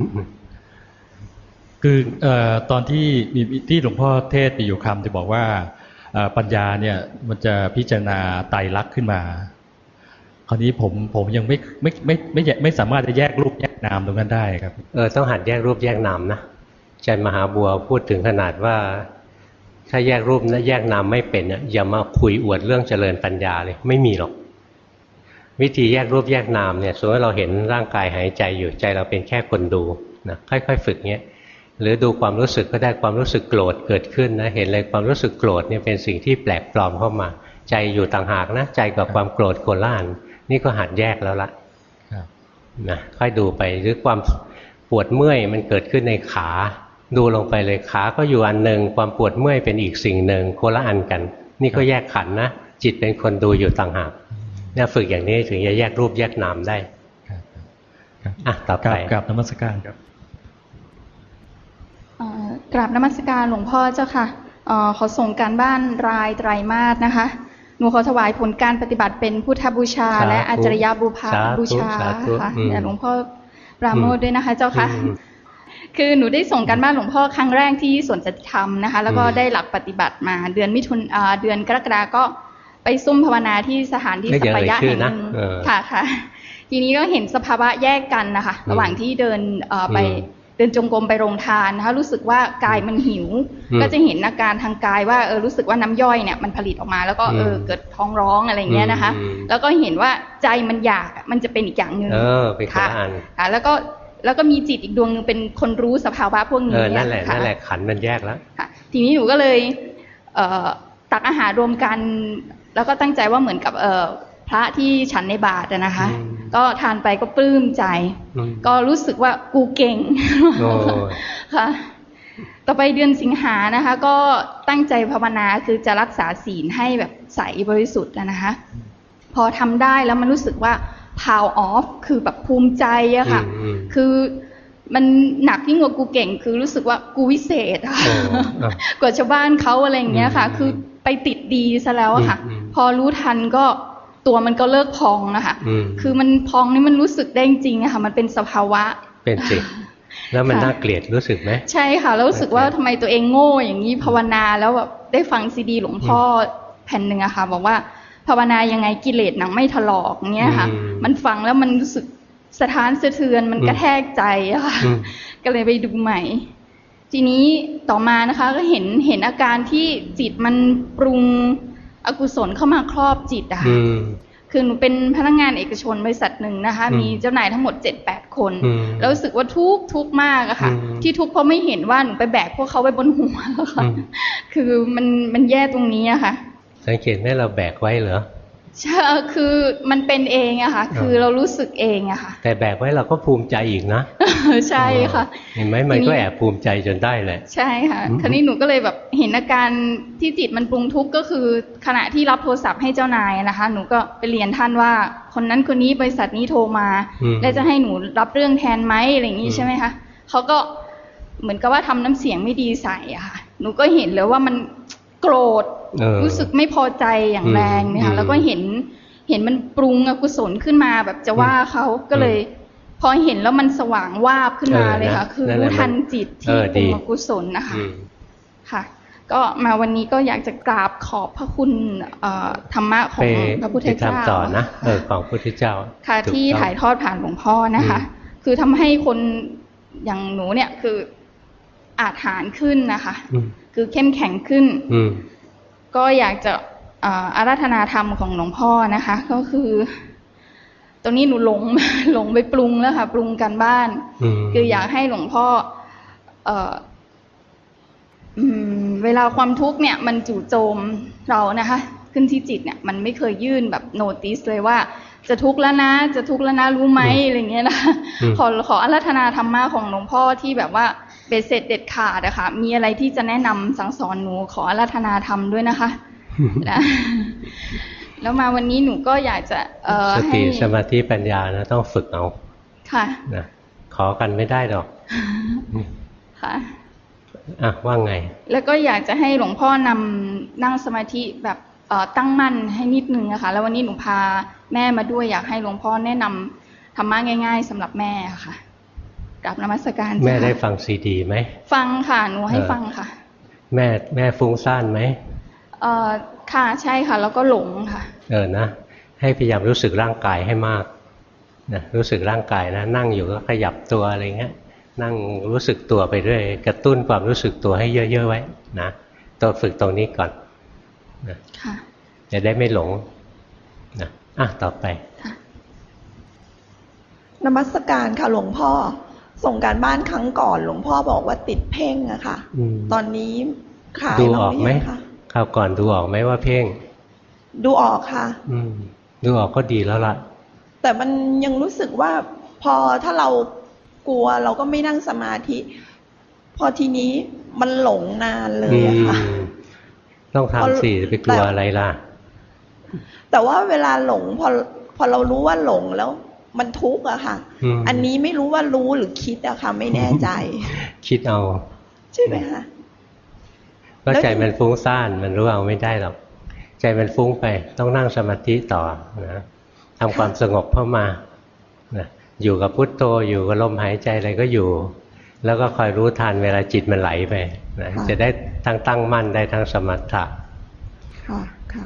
คือตอนที่หลวงพ่อเทศน์มีอยู่คำที่บอกว่าปัญญาเนี่ยมันจะพิจารณาไตรลักษณ์ขึ้นมาคราวนี้ผมยังไม่สามารถจะแยกรูปแยกนามตรงนั้นได้ครับต้องหัดแยกรูปแยกนามนะอาจารย์มหาบัวพูดถึงขนาดว่าถ้าแยกรูปและแยกนามไม่เป็นอย่ามาคุยอวดเรื่องเจริญปัญญาเลยไม่มีหรอกวิธีแยกรูปแยกนามเนี่ยสมมติเราเห็นร่างกายหายใจอยู่ใจเราเป็นแค่คนดูนะค่อยๆฝึกเงี้ยหรือดูความรู้สึกก็ได้ความรู้สึกโกรธเกิดขึ้นนะเห็นเลยความรู้สึกโกรธเนี่ยเป็นสิ่งที่แปลกปลอมเข้ามาใจอยู่ต่างหากนะใจกับความโกรธโคนละอันนี่ก็หัดแยกแล้วละนะค่อยดูไปหรือความปวดเมื่อยมันเกิดขึ้นในขาดูลงไปเลยขาก็อยู่อันหนึ่งความปวดเมื่อยเป็นอีกสิ่งหนึ่งโคนละอันกันนี่ก็แยกขันธ์นะจิตเป็นคนดูอยู่ต่างหากเนี่ยฝึกอย่างนี้ถึงจะแยกรูปแยกนามได้ต่อไปกราบนมัสการครับกราบนมัสการหลวงพ่อเจ้าค่ะขอส่งการบ้านรายไตรมาสนะคะหนูขอถวายผลการปฏิบัติเป็นพุทธบูชาและอาจารยบูชาค่ะหลวงพ่อปราโมทด้วยนะคะเจ้าค่ะคือหนูได้ส่งการบ้านหลวงพ่อครั้งแรกที่สวนสัจธรรมนะคะแล้วก็ได้หลักปฏิบัติมาเดือนกรกฎาคมก็ไปซุ่มภาวนาที่สถานที่สัปยะแห่งหนึ่งค่ะทีนี้ก็เห็นสภาวะแยกกันนะคะระหว่างที่เดินไปเดินจงกรมไปโรงทานนะคะรู้สึกว่ากายมันหิวก็จะเห็นอาการทางกายว่ารู้สึกว่าน้ำย่อยเนี่ยมันผลิตออกมาแล้วก็เกิดท้องร้องอะไรเงี้ยนะคะแล้วก็เห็นว่าใจมันอยากมันจะเป็นอีกอย่างหนึ่งเป็นคนละอันแล้วก็มีจิตอีกดวงนึงเป็นคนรู้สภาวะพวกนี้นั่นแหละขันมันแยกแล้วทีนี้หนูก็เลยตักอาหารรวมกันแล้วก็ตั้งใจว่าเหมือนกับพระที่ฉันในบาตรนะคะก็ทานไปก็ปลื้มใจก็รู้สึกว่ากูเก่งค่ะต่อไปเดือนสิงหานะคะก็ตั้งใจภาวนาคือจะรักษาศีลให้แบบใสบริสุทธิ์นะคะพอทำได้แล้วมันรู้สึกว่า power off คือแบบภูมิใจอะค่ะคือมันหนักยิ่งกว่ากูเก่งคือรู้สึกว่ากูวิเศษอะกว่าชาวบ้านเขาอะไรอย่างเงี้ยค่ะคือไปติดดีซะแล้วอะค่ะพอรู้ทันก็ตัวมันก็เลิกพองนะคะคือมันพองนี่มันรู้สึกได้จริงๆอะค่ะมันเป็นสภาวะเป็นจริงแล้วมันน่าเกลียดรู้สึกไหมใช่ค่ะแล้วรู้สึกว่าทำไมตัวเองโง่อย่างนี้ภาวนาแล้วแบบได้ฟังซีดีหลวงพ่อแผ่นหนึ่งอะค่ะบอกว่าภาวนายังไงกิเลสหนังไม่ถลอกเงี้ยค่ะมันฟังแล้วมันรู้สึกสะท้านสะเทือนมันกระแทกใจอะค่ะก็เลยไปดูใหม่ทีนี้ต่อมานะคะก็เห็นอาการที่จิตมันปรุงอกุศลเข้ามาครอบจิตอะค่ะคือหนูเป็นพนักงานเอกชนบริษัทหนึ่งนะคะมีเจ้านายทั้งหมด 7-8 คนแล้วรู้สึกว่าทุกข์มากอะค่ะที่ทุกข์เพราะไม่เห็นว่าหนูไปแบกพวกเขาไว้บนหัวแล้วค่ะคือมันแย่ตรงนี้อะค่ะสังเกตไหมเราแบกไว้เหรอใช่คือมันเป็นเองอะค่ะคือเรารู้สึกเองอะค่ะแต่แบกไว้เราก็ภูมิใจอีกนะใช่ค่ะเห็นไหมมันก็แอบภูมิใจจนได้แหละใช่ค่ะคราวนี้หนูก็เลยแบบเห็นอาการที่จิตมันปรุงทุกข์ก็คือขณะที่รับโทรศัพท์ให้เจ้านายนะคะหนูก็ไปเรียนท่านว่าคนนั้นคนนี้บริษัทนี้โทรมาแล้วจะให้หนูรับเรื่องแทนไหมอะไรอย่างนี้ใช่ไหมคะเขาก็เหมือนกับว่าทำน้ำเสียงไม่ดีใส่อะค่ะหนูก็เห็นเลยว่ามันโกรธรู้สึกไม่พอใจอย่างแรงเนี่ยค่ะแล้วก็เห็นมันปรุงอกุศลขึ้นมาแบบจะว่าเขาก็เลยพอเห็นแล้วมันสว่างวาบขึ้นมาเลยค่ะคือรู้ทันจิตที่ปรุงอกุศลนะคะค่ะก็มาวันนี้ก็อยากจะกราบขอบพระคุณธรรมะของพระพุทธเจ้าต่อนะของพระพุทธเจ้าค่ะที่ถ่ายทอดผ่านหลวงพ่อนะคะคือทำให้คนอย่างหนูเนี่ยคืออาถรรพ์ขึ้นนะคะคือเข้มแข็งขึ้นก็อยากจะอาราธนาธรรมของหลวงพ่อนะคะก็คือตรงนี้หนูหลงไปปรุงแล้วค่ะปรุงกันบ้านคืออยากให้หลวงพ่อเวลาความทุกข์เนี่ยมันจู่โจมเรานะคะขึ้นที่จิตเนี่ยมันไม่เคยยื่นแบบโนติสเลยว่าจะทุกข์แล้วนะจะทุกข์แล้วนะรู้ไหมอะไรเงี้ยนะขออาราธนาธรรมะของหลวงพ่อที่แบบว่าเบ็ดเสร็จเด็ดขาดนะคะมีอะไรที่จะแนะนำสั่งสอนหนูขออาราธนาธรรมด้วยนะคะแล้วมาวันนี้หนูก็อยากจะสติสมาธิปัญญานะต้องฝึกเอาค่ะนะขอกันไม่ได้หรอกค่ะว่าไงแล้วก็อยากจะให้หลวงพ่อนำนั่งสมาธิแบบตั้งมั่นให้นิดนึงนะคะแล้ววันนี้หนูพาแม่มาด้วยอยากให้หลวงพ่อแนะนำธรรมะง่ายๆสำหรับแม่ค่ะกราบนมัสการแม่ได้ฟังซีดีไหมฟังค่ะหนูให้ฟังค่ะแม่ฟุ้งซ่านไหมค่ะใช่ค่ะแล้วก็หลงค่ะนะให้พยายามรู้สึกร่างกายให้มากนะรู้สึกร่างกายนะนั่งอยู่ก็ขยับตัวอะไรเงี้ยนั่งรู้สึกตัวไปเรื่อยกระตุ้นความรู้สึกตัวให้เยอะๆไว้นะตัวฝึกตรงนี้ก่อนนะจะได้ไม่หลงนะต่อไปนมัสการค่ะหลวงพ่อส่งการบ้านครั้งก่อนหลวงพ่อบอกว่าติดเพ่งอะค่ะตอนนี้คลายดูออกไหมคราวก่อนดูออกไหมว่าเพ่งดูออกค่ะดูออกก็ดีแล้วล่ะแต่มันยังรู้สึกว่าพอถ้าเรากลัวเราก็ไม่นั่งสมาธิพอทีนี้มันหลงนานเลยอะค่ะต้องทำสิไปกลัวอะไรล่ะแต่ว่าเวลาหลงพอเรารู้ว่าหลงแล้วมันทุกข์อะค่ะอันนี้ไม่รู้ว่ารู้หรือคิดอะค่ะไม่แน่ใจคิดเอาใช่ไหมคะก็ใจมันฟุ้งซ่านมันรู้เอาไม่ได้หรอกใจมันฟุ้งไปต้องนั่งสมาธิต่อนะทำความสงบเข้ามานะอยู่กับพุทโธอยู่กับลมหายใจอะไรก็อยู่แล้วก็คอยรู้ทันเวลาจิตมันไหลไปนะจะได้ตั้งมั่นได้ทั้งสมถะค่ะค่ะ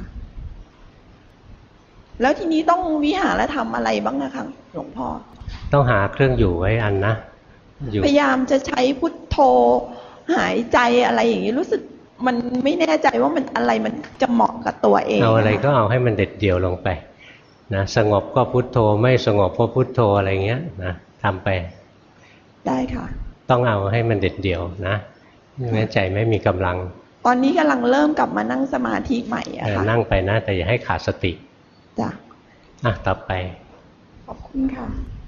แล้วทีนี้ต้องวิหารธรรมอะไรบ้างนะคะหลวงพ่อต้องหาเครื่องอยู่ไว้อันนะพยายามจะใช้พุทโธหายใจอะไรอย่างนี้รู้สึกมันไม่แน่ใจว่ามันอะไรมันจะเหมาะกับตัวเองเอาอะไรก็เอาให้มันเด็ดเดี่ยวลงไปนะสงบก็พุทโธไม่สงบก็พุทโธอะไรเงี้ยนะทำไปได้ค่ะต้องเอาให้มันเด็ดเดี่ยวนะไม่งั้นใจไม่มีกำลังตอนนี้กำลังเริ่มกลับมานั่งสมาธิใหม่อะค่ะนั่งไปนะแต่อย่าให้ขาดสติจ้ะต่อไปขอบคุณค่ะ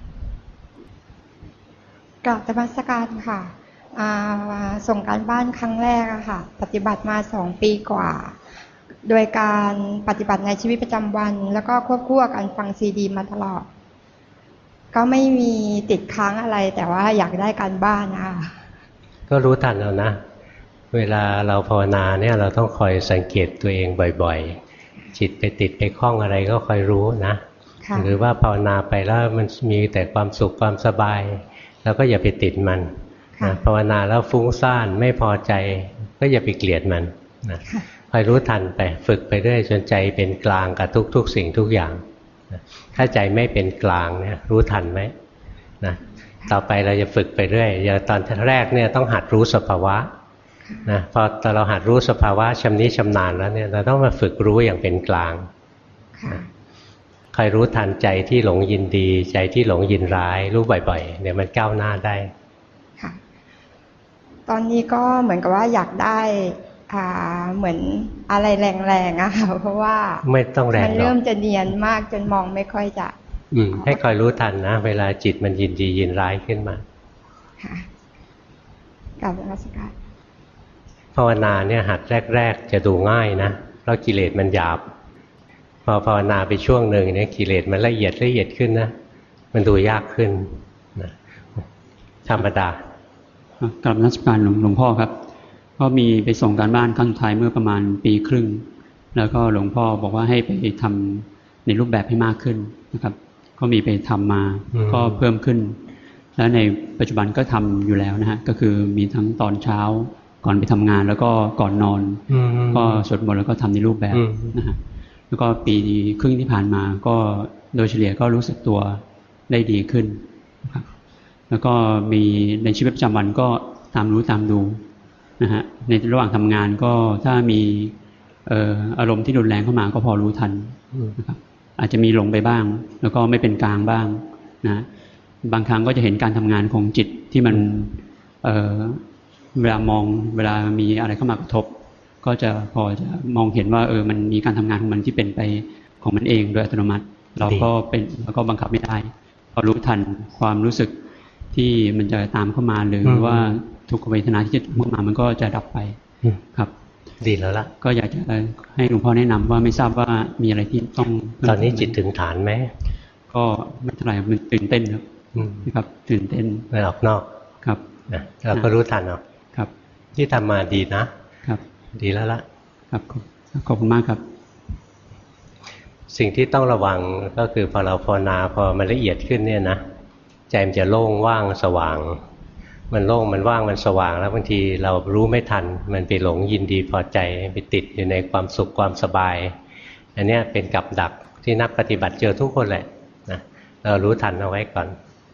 กราบนมัสการค่ะส่งการบ้านครั้งแรกอะค่ะปฏิบัติมา2 ปีกว่าโดยการปฏิบัติในชีวิตประจำวันแล้วก็ควบคู่กับการฟังซีดีมาตลอดก็ไม่มีติดค้างอะไรแต่ว่าอยากได้การบ้านนะคะก็รู้ทันเอานะเวลาเราภาวนาเนี่ยเราต้องคอยสังเกตตัวเองบ่อยๆจิตไปติดไปคล้องอะไรก็คอยรู้นะหรือว่าภาวนาไปแล้วมันมีแต่ความสุขความสบายแล้วก็อย่าไปติดมันนะภาวนาแล้วฟุ้งซ่านไม่พอใจก็อย่าไปเกลียดมันนะคอยรู้ทันไปฝึกไปเรื่อยจนใจเป็นกลางกับทุกๆสิ่งทุกอย่างนะถ้าใจไม่เป็นกลางเนี่ยรู้ทันไหมนะต่อไปเราจะฝึกไปเรื่อยอย่างตอนแรกเนี่ยต้องหัดรู้สภาวะนะพอตอนเราหัดรู้สภาวะชำนิชำนาญแล้วเนี่ยเราต้องมาฝึกรู้อย่างเป็นกลางคอยรู้ทันใจที่หลงยินดีใจที่หลงยินร้ายรู้บ่อยๆเดี๋ยวมันก้าวหน้าได้ค่ะตอนนี้ก็เหมือนกับว่าอยากได้เหมือนอะไรแรงๆอะค่ะเพราะว่าไม่ต้องแรงมันเริ่มจะเนียนมากจนมองไม่ค่อยจะให้คอยรู้ทันนะเวลาจิตมันยินดียินร้ายขึ้นมาค่ะกราบนมัสการภาวนาเนี่ยหัดแรกๆจะดูง่ายนะเพราะกิเลสมันหยาบพอภาวนาไปช่วงหนึ่งเนี่ยกิเลสมันละเอียดขึ้นนะมันดูยากขึ้นนะธรรมดากราบนมัสการหลวงพ่อครับก็มีไปส่งการบ้านครั้งสุดท้ายเมื่อประมาณปีครึ่งแล้วก็หลวงพ่อบอกว่าให้ไปทำในรูปแบบให้มากขึ้นนะครับก็มีไปทำมาก็เพิ่มขึ้นแล้วในปัจจุบันก็ทำอยู่แล้วนะฮะก็คือมีทั้งตอนเช้าก่อนไปทำงานแล้วก็ก่อนนอนก็สวดมนต์แล้วก็ทำในรูปแบบนะฮะแล้วก็ปีครึ่งที่ผ่านมาก็โดยเฉลี่ยก็รู้สึกตัวได้ดีขึ้นนะครับแล้วก็มีในชีวิตประจำวันก็ตามรู้ตามดูนะฮะในระหว่างทำงานก็ถ้ามีอารมณ์ที่รุนแรงเข้ามาก็พอรู้ทันนะครับอาจจะมีหลงไปบ้างแล้วก็ไม่เป็นกลางบ้างนะบางครั้งก็จะเห็นการทำงานของจิตที่มันเวลามีอะไรเข้ามากระทบก็จะพอจะมองเห็นว่ามันมีการทำงานของมันที่เป็นไปของมันเองโดยอัตโนมัติเราก็บังคับไม่ได้พอรู้ทันความรู้สึกที่มันจะตามเข้ามาหรือว่าทุกขเวทนาที่จะเข้ามามันก็จะดับไปครับดีแล้วล่ะก็อยากจะให้หลวงพ่อแนะนำว่าไม่ทราบว่ามีอะไรที่ต้องตอนนี้จิตถึงฐานไหมก็ไม่เท่าไหร่มันตื่นเต้นครับตื่นเต้นไม่ออกนอกครับเราก็รู้ทันเอาครับที่ทำมาดีนะครับดีแล้วล่ะครับขอบคุณมากครับสิ่งที่ต้องระวังก็คือพอเราภาวนาพอมันละเอียดขึ้นเนี่ยนะใจมันจะโล่งว่างสว่างมันโล่งมันว่างมันสว่างแล้วบางทีเรารู้ไม่ทันมันไปหลงยินดีพอใจไปติดอยู่ในความสุขความสบายอันนี้เป็นกับดักที่นักปฏิบัติเจอทุกคนแหละนะเรารู้ทันเอาไว้ก่อน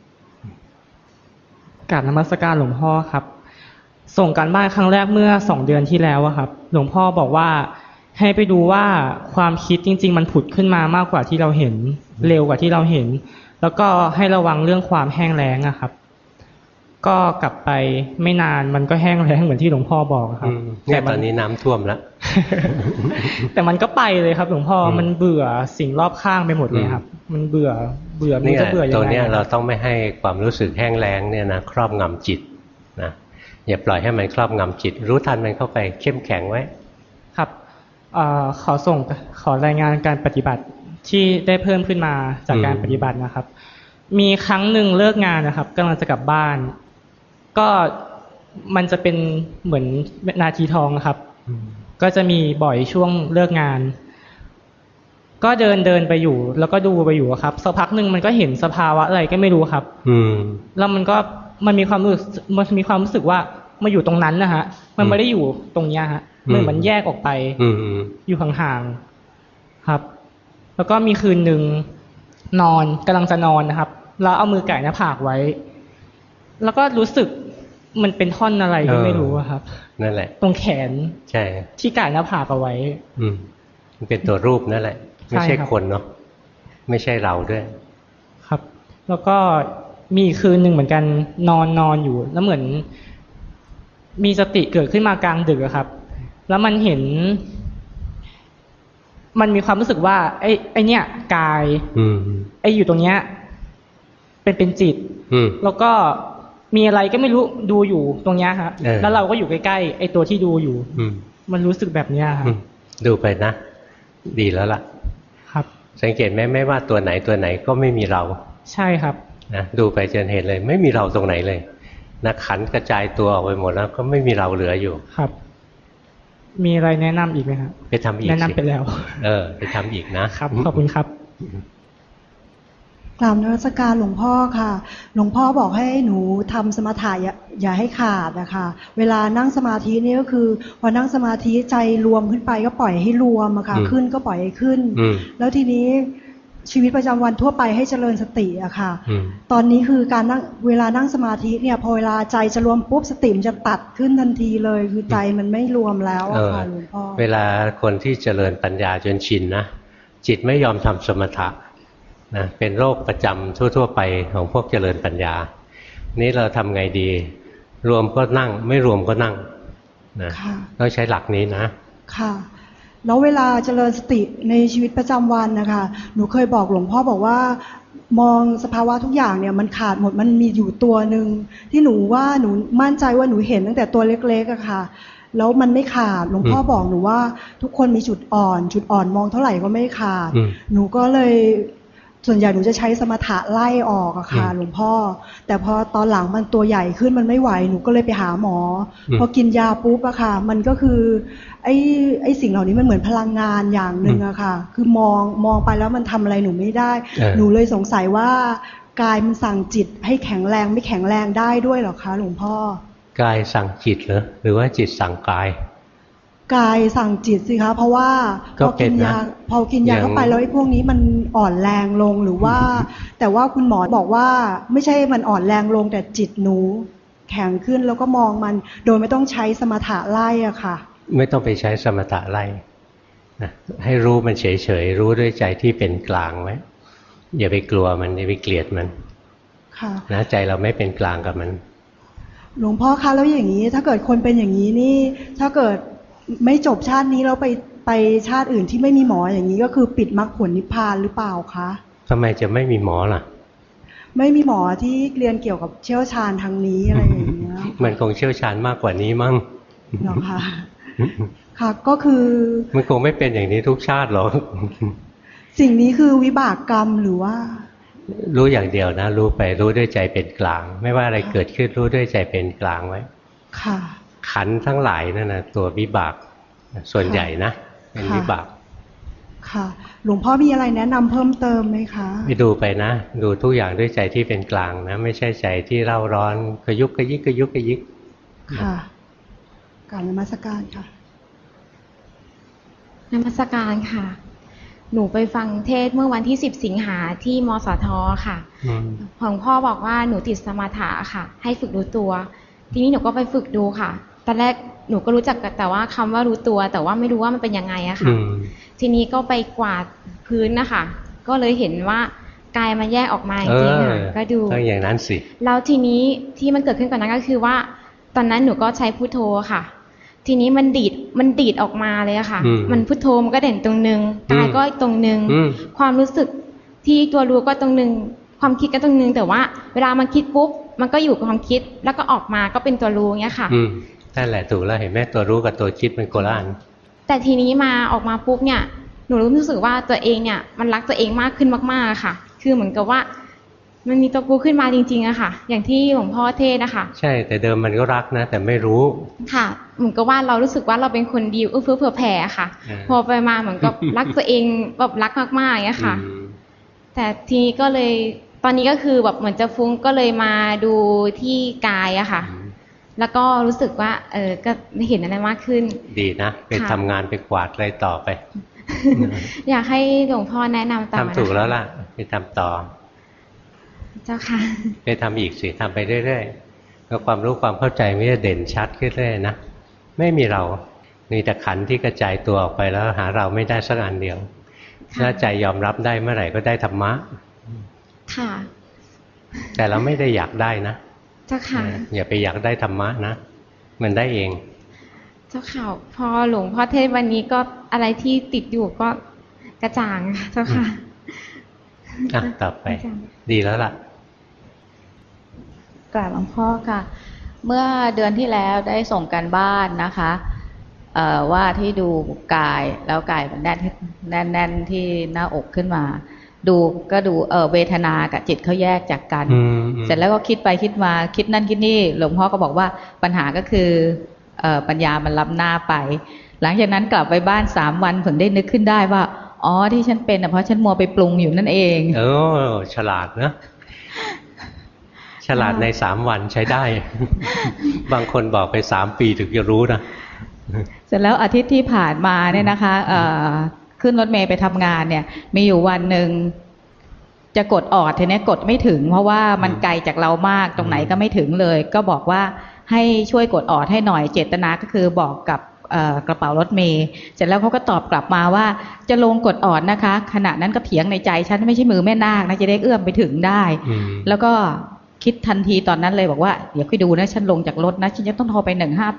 กราบนมัสการหลวงพ่อครับส่งการบ้านครั้งแรกเมื่อ2 เดือนที่แล้วครับหลวงพ่อบอกว่าให้ไปดูว่าความคิดจริงๆมันผุดขึ้นมามากกว่าที่เราเห็นเร็วกว่าที่เราเห็นแล้วก็ให้ระวังเรื่องความแห้งแล้งครับก็กลับไปไม่นานมันก็แห้งแล้งเหมือนที่หลวงพ่อบอกครับแต่ตอนนี้น้ำท่วมแล้วแต่มันก็ไปเลยครับหลวงพ่อมันเบื่อสิ่งรอบข้างไปหมดเลยครับมันเบื่อนี่จะเบื่อยังไงตัวนี้เราต้องไม่ให้ความรู้สึกแห้งแล้งเนี่ยนะครอบงำจิตนะอย่าปล่อยให้มันครอบงำจิตรู้ทันมันเข้าไปเข้มแข็งไว้ครับขอรายงานการปฏิบัติที่ได้เพิ่มขึ้นมาจากการปฏิบัตินะครับมีครั้งหนึ่งเลิกงานนะครับกำลังจะกลับบ้านก็มันจะเป็นเหมือนนาทีทองครับก็จะมีบ่อยช่วงเลิกงานก็เดินไปอยู่แล้วก็ดูไปอยู่ครับสักพักหนึ่งมันก็เห็นสภาวะอะไรก็ไม่รู้ครับแล้วมันมีความรู้สึกว่ามาอยู่ตรงนั้นนะฮะมันไม่ได้อยู่ตรงนี้ฮะมันแยกออกไปอยู่ห่างๆครับแล้วก็มีคืนหนึ่งกำลังจะนอนนะครับแล้วเอามือไก่หน้าผากไว้แล้วก็รู้สึกมันเป็นท่อนอะไรก็ไม่รู้อะครับนั่นแหละตรงแขนใช่ที่ก่ายหน้าผากเอาไว้มันเป็นตัวรูปนั่นแหละไม่ใช่คนเนาะไม่ใช่เราด้วยครับแล้วก็มีคืนหนึ่งเหมือนกันนอนอยู่แล้วเหมือนมีสติเกิดขึ้นมากลางดึกอะครับแล้วมันเห็นมันมีความรู้สึกว่าไอเนี้ยกายไออยู่ตรงเนี้ยเป็นจิตแล้วก็มีอะไรก็ไม่รู้ดูอยู่ตรงเนี้ยครับแล้วเราก็อยู่ใกล้ๆไอตัวที่ดูอยู่มันรู้สึกแบบเนี้ยครับดูไปนะดีแล้วล่ะครับสังเกตไหมไม่ว่าตัวไหนก็ไม่มีเราใช่ครับนะดูไปจนเห็นเลยไม่มีเราตรงไหนเลยนะขันกระจายตัวออกไปหมดแล้วก็ไม่มีเราเหลืออยู่ครับมีอะไรแนะนำอีกไหมครับไปทำอีกแนะนำไปแล้วไปทำอีกนะครับขอบคุณครับกราบนมัสการหลวงพ่อค่ะหลวงพ่อบอกให้หนูทำสมถะอย่าให้ขาดนะคะเวลานั่งสมาธินี่ก็คือพอนั่งสมาธิใจรวมขึ้นไปก็ปล่อยให้รวมอะค่ะขึ้นก็ปล่อยให้ขึ้นแล้วทีนี้ชีวิตประจำวันทั่วไปให้เจริญสติอะค่ะตอนนี้คือการนั่งเวลานั่งสมาธิเนี่ยพอเวลาใจจะรวมปุ๊บสติมันจะตัดขึ้นทันทีเลยคือใจมันไม่รวมแล้วอะค่ะหลวงพ่อเวลาคนที่เจริญปัญญาจนชินนะจิตไม่ยอมทำสมถะนะเป็นโรคประจำทั่วๆไปของพวกเจริญปัญญานี้เราทำไงดีรวมก็นั่งไม่รวมก็นั่งนะต้องใช้หลักนี้นะค่ะแล้วเวลาเจริญสติในชีวิตประจำวันนะคะหนูเคยบอกหลวงพ่อบอกว่ามองสภาวะทุกอย่างเนี่ยมันขาดหมดมันมีอยู่ตัวหนึ่งที่หนูว่าหนูมั่นใจว่าหนูเห็นตั้งแต่ตัวเล็กๆอะค่ะแล้วมันไม่ขาดหลวงพ่อบอกหนูว่าทุกคนมีจุดอ่อนมองเท่าไหร่ก็ไม่ขาดหนูก็เลยส่วนใหญ่หนูจะใช้สมถะไล่ออกอะค่ะหลวงพ่อแต่พอตอนหลังมันตัวใหญ่ขึ้นมันไม่ไหวหนูก็เลยไปหาหมอพอกินยาปุ๊บอะค่ะมันก็คือไอ้สิ่งเหล่านี้มันเหมือนพลังงานอย่างหนึ่งอะค่ะคือมองไปแล้วมันทำอะไรหนูไม่ได้หนูเลยสงสัยว่ากายมันสั่งจิตให้แข็งแรงไม่แข็งแรงได้ด้วยหรอคะหลวงพ่อกายสั่งจิตเหรอหรือว่าจิตสั่งกายกายสั่งจิตสิคะเพราะว่าพอกินยาเข้าไปแล้วไอ้พวกนี้มันอ่อนแรงลงหรือว่าแต่ว่าคุณหมอบอกว่าไม่ใช่มันอ่อนแรงลงแต่จิตหนูแข็งขึ้นแล้วก็มองมันโดยไม่ต้องใช้สมถะไล่อะค่ะไม่ต้องไปใช้สมถะไล่นะให้รู้มันเฉยๆรู้ด้วยใจที่เป็นกลางไว้อย่าไปกลัวมันอย่าไปเกลียดมันนะใจเราไม่เป็นกลางกับมันหลวงพ่อคะแล้วอย่างนี้ถ้าเกิดคนเป็นอย่างนี้นี่ถ้าเกิดไม่จบชาตินี้แล้วไปชาติอื่นที่ไม่มีหมออย่างนี้ก็คือปิดมรรคผลนิพพานหรือเปล่าคะทำไมจะไม่มีหมอล่ะไม่มีหมอที่เรียนเกี่ยวกับเชี่ยวชาญทางนี้อะไรอย่างเงี้ยมันคงเชี่ยวชาญมากกว่านี้มั้งเหรอคะค่ะก็คือมันคงไม่เป็นอย่างนี้ทุกชาติหรอกสิ่งนี้คือวิบากกรรมหรือว่ารู้อย่างเดียวนะรู้ไปรู้ด้วยใจเป็นกลางไม่ว่าอะไรเกิดขึ้นรู้ด้วยใจเป็นกลางไว้ค่ะขันธ์ทั้งหลายนั่นนะตัววิบากส่วนใหญ่นะเป็นวิบากค่ะหลวงพ่อมีอะไรแนะนำเพิ่มเติมไหมคะไปดูไปนะดูทุกอย่างด้วยใจที่เป็นกลางนะไม่ใช่ใจที่เร่าร้อนกระยุกกระยิกค่ะกราบนมัสการค่ะนมัสการค่ะหนูไปฟังเทศเมื่อวันที่10 สิงหาที่มสท.ค่ะของพ่อบอกว่าหนูติดสมถะค่ะให้ฝึกรู้ตัวทีนี้หนูก็ไปฝึกดูค่ะตอนแรกหนูก็รู้จักแต่ว่าคำว่ารู้ตัวแต่ว่าไม่รู้ว่ามันเป็นยังไงอะค่ะทีนี้ก็ไปกวาดพื้นนะคะก็เลยเห็นว่ากายมันแยกออกมาจริงๆค่ะก็ดูต้องอย่างนั้นสิแล้วทีนี้ที่มันเกิดขึ้นก่อนนั้นก็คือว่าตอนนั้นหนูก็ใช้พุทโธค่ะทีนี้มันดีดออกมาเลยค่ะมันพุทโธมันก็เด่นตรงนึงกายก็ตรงนึงความรู้สึกที่ตัวรู้ก็ตรงนึงความคิดก็ตรงนึงแต่ว่าเวลามันคิดปุ๊บมันก็อยู่กับความคิดแล้วก็ออกมาก็เป็นตัวรู้เงี้ยค่ะนั่นแหละถูกแล้วเห็นไหมตัวรู้กับตัวคิดมันโกละอันแต่ทีนี้มาออกมาปุ๊บเนี่ยหนูรู้สึกว่าตัวเองเนี่ยมันรักตัวเองมากขึ้นมากๆค่ะคือเหมือนกับว่ามันมีตัวกูขึ้นมาจริงๆอะค่ะอย่างที่หลวงพ่อเทศนะคะใช่แต่เดิมมันก็รักนะแต่ไม่รู้ค่ะเหมือนกับว่าเรารู้สึกว่าเราเป็นคนดีเอื้อเฟื้อแผ่ค่ะพอไปมาเหมือนกับรักตัวเองแบบรักมากๆอย่างเงี้ยค่ะแต่ทีนี้ก็เลยตอนนี้ก็คือแบบเหมือนจะฟุ้งก็เลยมาดูที่กายอะค่ะแล้วก็รู้สึกว่าก็เห็นอะไรมากขึ้นดีนะไปทำงานไปกวาดอะไรต่อไปอยากให้หลวงพ่อแนะนำต่อทำถูกแล้วล่ะไปทำต่อเจ้าค่ะไปทำอีกสิทำไปเรื่อยแล้วความรู้ความเข้าใจมันจะเด่นชัดขึ้นเรื่อยนะไม่มีเรามีแต่ขันธ์ที่กระจายตัวออกไปแล้วหาเราไม่ได้สักอันเดียวถ้าใจยอมรับได้เมื่อไหร่ก็ได้ธรรมะค่ะแต่เราไม่ได้อยากได้นะเจ้าค่ะอย่าไปอยากได้ธรรมะนะมันได้เองเจ้าค่ะพอหลวงพ่อเทศวันนี้ก็อะไรที่ติดอยู่ก็กระจ่างเจ้าค่ะต่อไปดีแล้วล่ะกราบหลวงพ่อค่ะเมื่อเดือนที่แล้วได้ส่งการบ้านนะคะว่าที่ดูกายแล้วกายมันแน่นที่หน้าอกขึ้นมาดูเวทนากับจิตเขาแยกจากกันเสร็จแล้วก็คิดไปคิดมาคิดนั่นคิดนี่หลวงพ่อก็บอกว่าปัญหาก็คือปัญญามันล้ำหน้าไปหลังจากนั้นกลับไปบ้าน3 วันถึงได้นึกขึ้นได้ว่าอ๋อที่ฉันเป็นเพราะฉันมัวไปปรุงอยู่นั่นเองฉลาดนะฉลาดใน3 วันใช้ได้ บางคนบอกไป3 ปีถึงจะรู้นะเสร็จแล้วอาทิตย์ที่ผ่านมาเนี่ยนะคะขึ้นรถเมล์ไปทำงานเนี่ยมีอยู่วันหนึ่งจะกดออดทีนี้กดไม่ถึงเพราะว่ามันไกลจากเรามากตรงไหนก็ไม่ถึงเลยก็บอกว่าให้ช่วยกดออดให้หน่อยเจตนาก็คือบอกกับกระเป๋ารถเมล์เสร็จแล้วเขาก็ตอบกลับมาว่าจะลงกดออดนะคะขณะนั้นก็เถียงในใจฉันไม่ใช่มือแม่นาคนะจะได้เอื้อมไปถึงได้แล้วก็คิดทันทีตอนนั้นเลยบอกว่าเดี๋ยวค่อยดูนะฉันลงจากรถนะฉันจะต้องโทรไป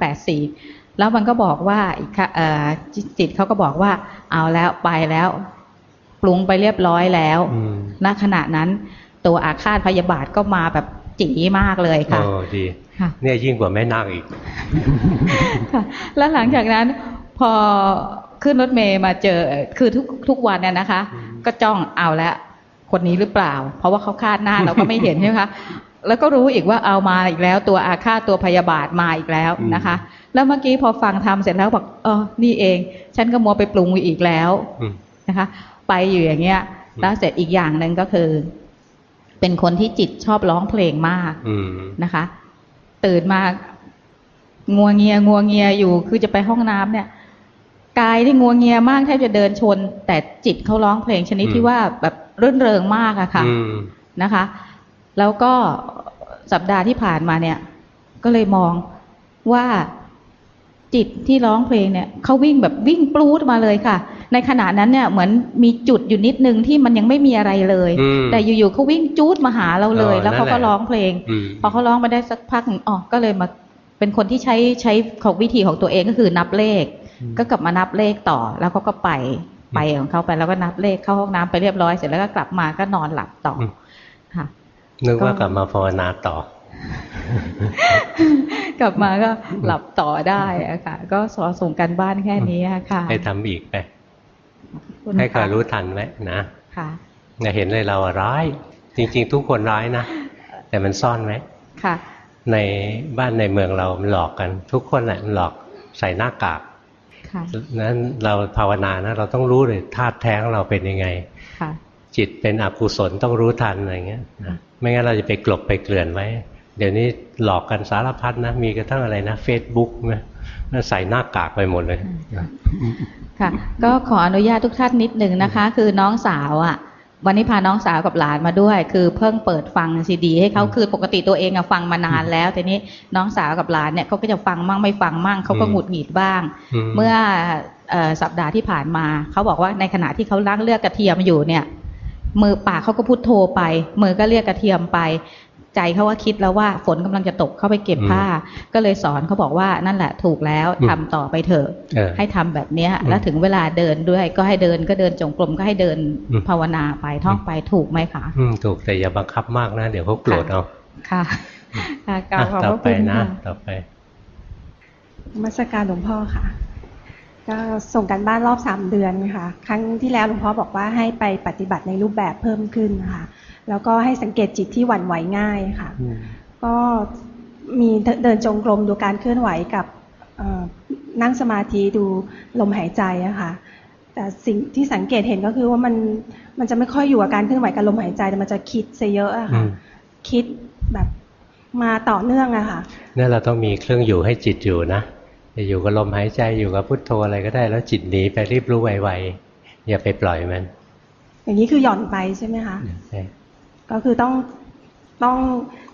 1584แล้วมันก็บอกว่าจิตเขาก็บอกว่าเอาแล้วไปแล้วปรุงไปเรียบร้อยแล้วณขณะนั้นตัวอาฆาตพยาบาทก็มาแบบจี๋มากเลยค่ะดีเนี่ยยิ่งกว่าแม่นาคอีกแล้วหลังจากนั้นพอขึ้นรถเมล์มาเจอคือทุกวันเนี่ยนะคะก็จ้องเอาแล้วคนนี้หรือเปล่าเพราะว่าเขาคาดหน้าเราก็ไม่เห็นใช่ไหมคะแล้วก็รู้อีกว่าเอามาอีกแล้วตัวอาฆาตตัวพยาบาทมาอีกแล้วนะคะแล้วเมื่อกี้พอฟังทำเสร็จแล้วบอกนี่เองฉันก็มัวไปปรุงอีกแล้วนะคะไปอยู่อย่างเงี้ยแล้วเสร็จอีกอย่างหนึ่งก็คือเป็นคนที่จิตชอบร้องเพลงมากนะคะตื่นมางัวเงียอยู่คือจะไปห้องน้ำเนี่ยกายที่งัวเงียมากแทบจะเดินชนแต่จิตเขาร้องเพลงชนิดที่ว่าแบบรื่นเริงมากอะค่ะนะคะแล้วก็สัปดาห์ที่ผ่านมาเนี่ยก็เลยมองว่าจิตที่ร้องเพลงเนี่ยเขาวิ่งแบบวิ่งปลูดมาเลยค่ะในขณะนั้นเนี่ยเหมือนมีจุดอยู่นิดนึงที่มันยังไม่มีอะไรเลยแต่อยู่ๆเขาวิ่งจู๊ดมาหาเราเลยแล้วเขาก็ร้องเพลงพอเขาร้องมาได้สักพักก็เลยมาเป็นคนที่ใช้ของวิธีของตัวเองก็คือนับเลขก็กลับมานับเลขต่อแล้วเขาก็ไปของเขาไปแล้วก็นับเลขเข้าห้องน้ำไปเรียบร้อยเสร็จแล้วก็กลับมาก็นอนหลับต่อค่ะนึกว่ากลับมาภาวนาต่อกลับมาก็หลับต่อได้อะค่ะก็ส่งกันบ้านแค่นี้ค่ะให้ทำอีกไปให้คอยรู้ทันไว้นะค่ะอย่าเห็นเลยเราร้ายจริงๆทุกคนร้ายนะแต่มันซ่อนไว้ค่ะในบ้านในเมืองเรามันหลอกกันทุกคนแหละมันหลอกใส่หน้ากากนั้นเราภาวนานะเราต้องรู้เลยธาตุแท้ของเราเป็นยังไงจิตเป็นอกุศลต้องรู้ทันอะไรเงี้ยนะไม่งั้นเราจะไปกลบไปเกลื่อนไว้เดี๋ยวนี้หลอกกันสารพัดนะมีกระทั่งอะไรนะ Facebook นะใส่หน้ากากไปหมดเลยค่ะก็ขออนุญาตทุกท่านนิดนึงนะคะคือน้องสาวอ่ะวันนี้พาน้องสาวกับหลานมาด้วยคือเพิ่งเปิดฟังซีดีให้เขาคือปกติตัวเองฟังมานานแล้วแต่นี้น้องสาวกับหลานเนี่ยเขาก็จะฟังมั่งไม่ฟังมั่งเขาก็หงุดหงิดบ้างเมื่อสัปดาห์ที่ผ่านมาเขาบอกว่าในขณะที่เขาล้างเลือกกระเทียมอยู่เนี่ยมือปากเขาก็พุทโธไปมือก็เรียกกระเทียมไปใจเขาว่าคิดแล้วว่าฝนกำลังจะตกเข้าไปเก็บผ้าก็เลยสอนเขาบอกว่านั่นแหละถูกแล้วทำต่อไปเถอะให้ทำแบบเนี้ยแล้วถึงเวลาเดินด้วยก็ให้เดินก็เดินจงกรมก็ให้เดินภาวนาไปท่องไปถูกไหมคะถูกแต่อย่าบังคับมากนะเดี๋ยวเขาโกรธเอาค่ะต่อไปนะต่อไปนมัสการหลวงพ่อค่ะก็ส่งกันบ้านรอบ3 เดือนค่ะครั้งที่แล้วหลวงพ่อบอกว่าให้ไปปฏิบัติในรูปแบบเพิ่มขึ้นนะคะแล้วก็ให้สังเกตจิตที่หวั่นไหวง่ายค่ะก็มีเดินจงกรมดูการเคลื่อนไหวกับนั่งสมาธิดูลมหายใจอะค่ะแต่สิ่งที่สังเกตเห็นก็คือว่ามันจะไม่ค่อยอยู่กับการเคลื่อนไหวกับลมหายใจแต่มันจะคิดซะเยอะอะค่ะคิดแบบมาต่อเนื่องอะค่ะนี่เราต้องมีเครื่องอยู่ให้จิตอยู่นะจะอยู่กับลมหายใจอยู่กับพุทโธอะไรก็ได้แล้วจิตหนีไปรีบรู้ไวๆอย่าไปปล่อยมันอย่างนี้คือหย่อนไปใช่ไหมคะใช่ก็คือต้อง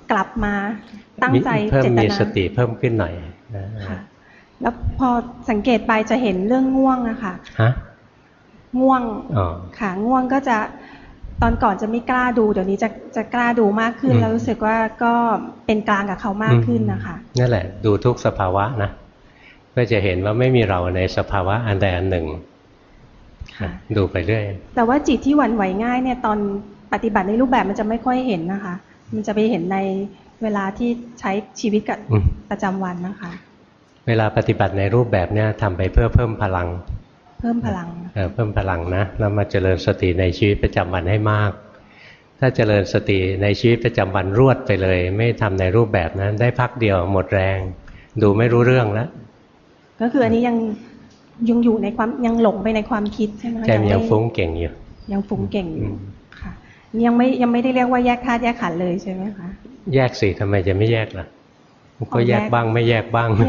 กลับมาตั้งใจเจตนาเพิ่มมีสติเพิ่มขึ้นหน่อยนะแล้วพอสังเกตไปจะเห็นเรื่องง่วงอะค่ะง่วงค่ะง่วงก็จะตอนก่อนจะไม่กล้าดูเดี๋ยวนี้จะกล้าดูมากขึ้นแล้วรู้สึกว่าก็เป็นกลางกับเขามากขึ้นนะคะนั่นแหละดูทุกสภาวะนะก็จะเห็นว่าไม่มีเราในสภาวะอันใดอันหนึ่งดูไปเรื่อยแต่ว่าจิตที่หวั่นไหวง่ายเนี่ยตอนปฏิบัติในรูปแบบมันจะไม่ค่อยเห็นนะคะมันจะไปเห็นในเวลาที่ใช้ชีวิตกับประจำวันนะคะเวลาปฏิบัติในรูปแบบเนี่ยทำไปเพื่อเพิ่มพลังเพิ่มพลังเพิ่มพลังนะแล้วมาเจริญสติในชีวิตประจำวันให้มากถ้าเจริญสติในชีวิตประจำวันรวดไปเลยไม่ทำในรูปแบบนั้นได้พักเดียวหมดแรงดูไม่รู้เรื่องแล้วก็คืออันนี้ยังอยู่ในความยังหลงไปในความคิดใช่ไหมใจมันยังฟุ้งเก่งอยู่ยังฟุ้งเก่งอยู่ค่ะยังไม่ได้เรียกว่าแยกธาตุแยกขันธ์เลยใช่ไหมคะแยกสิทำไมจะไม่แยกล่ะก็แยกบ้างไม่แยกบ้าง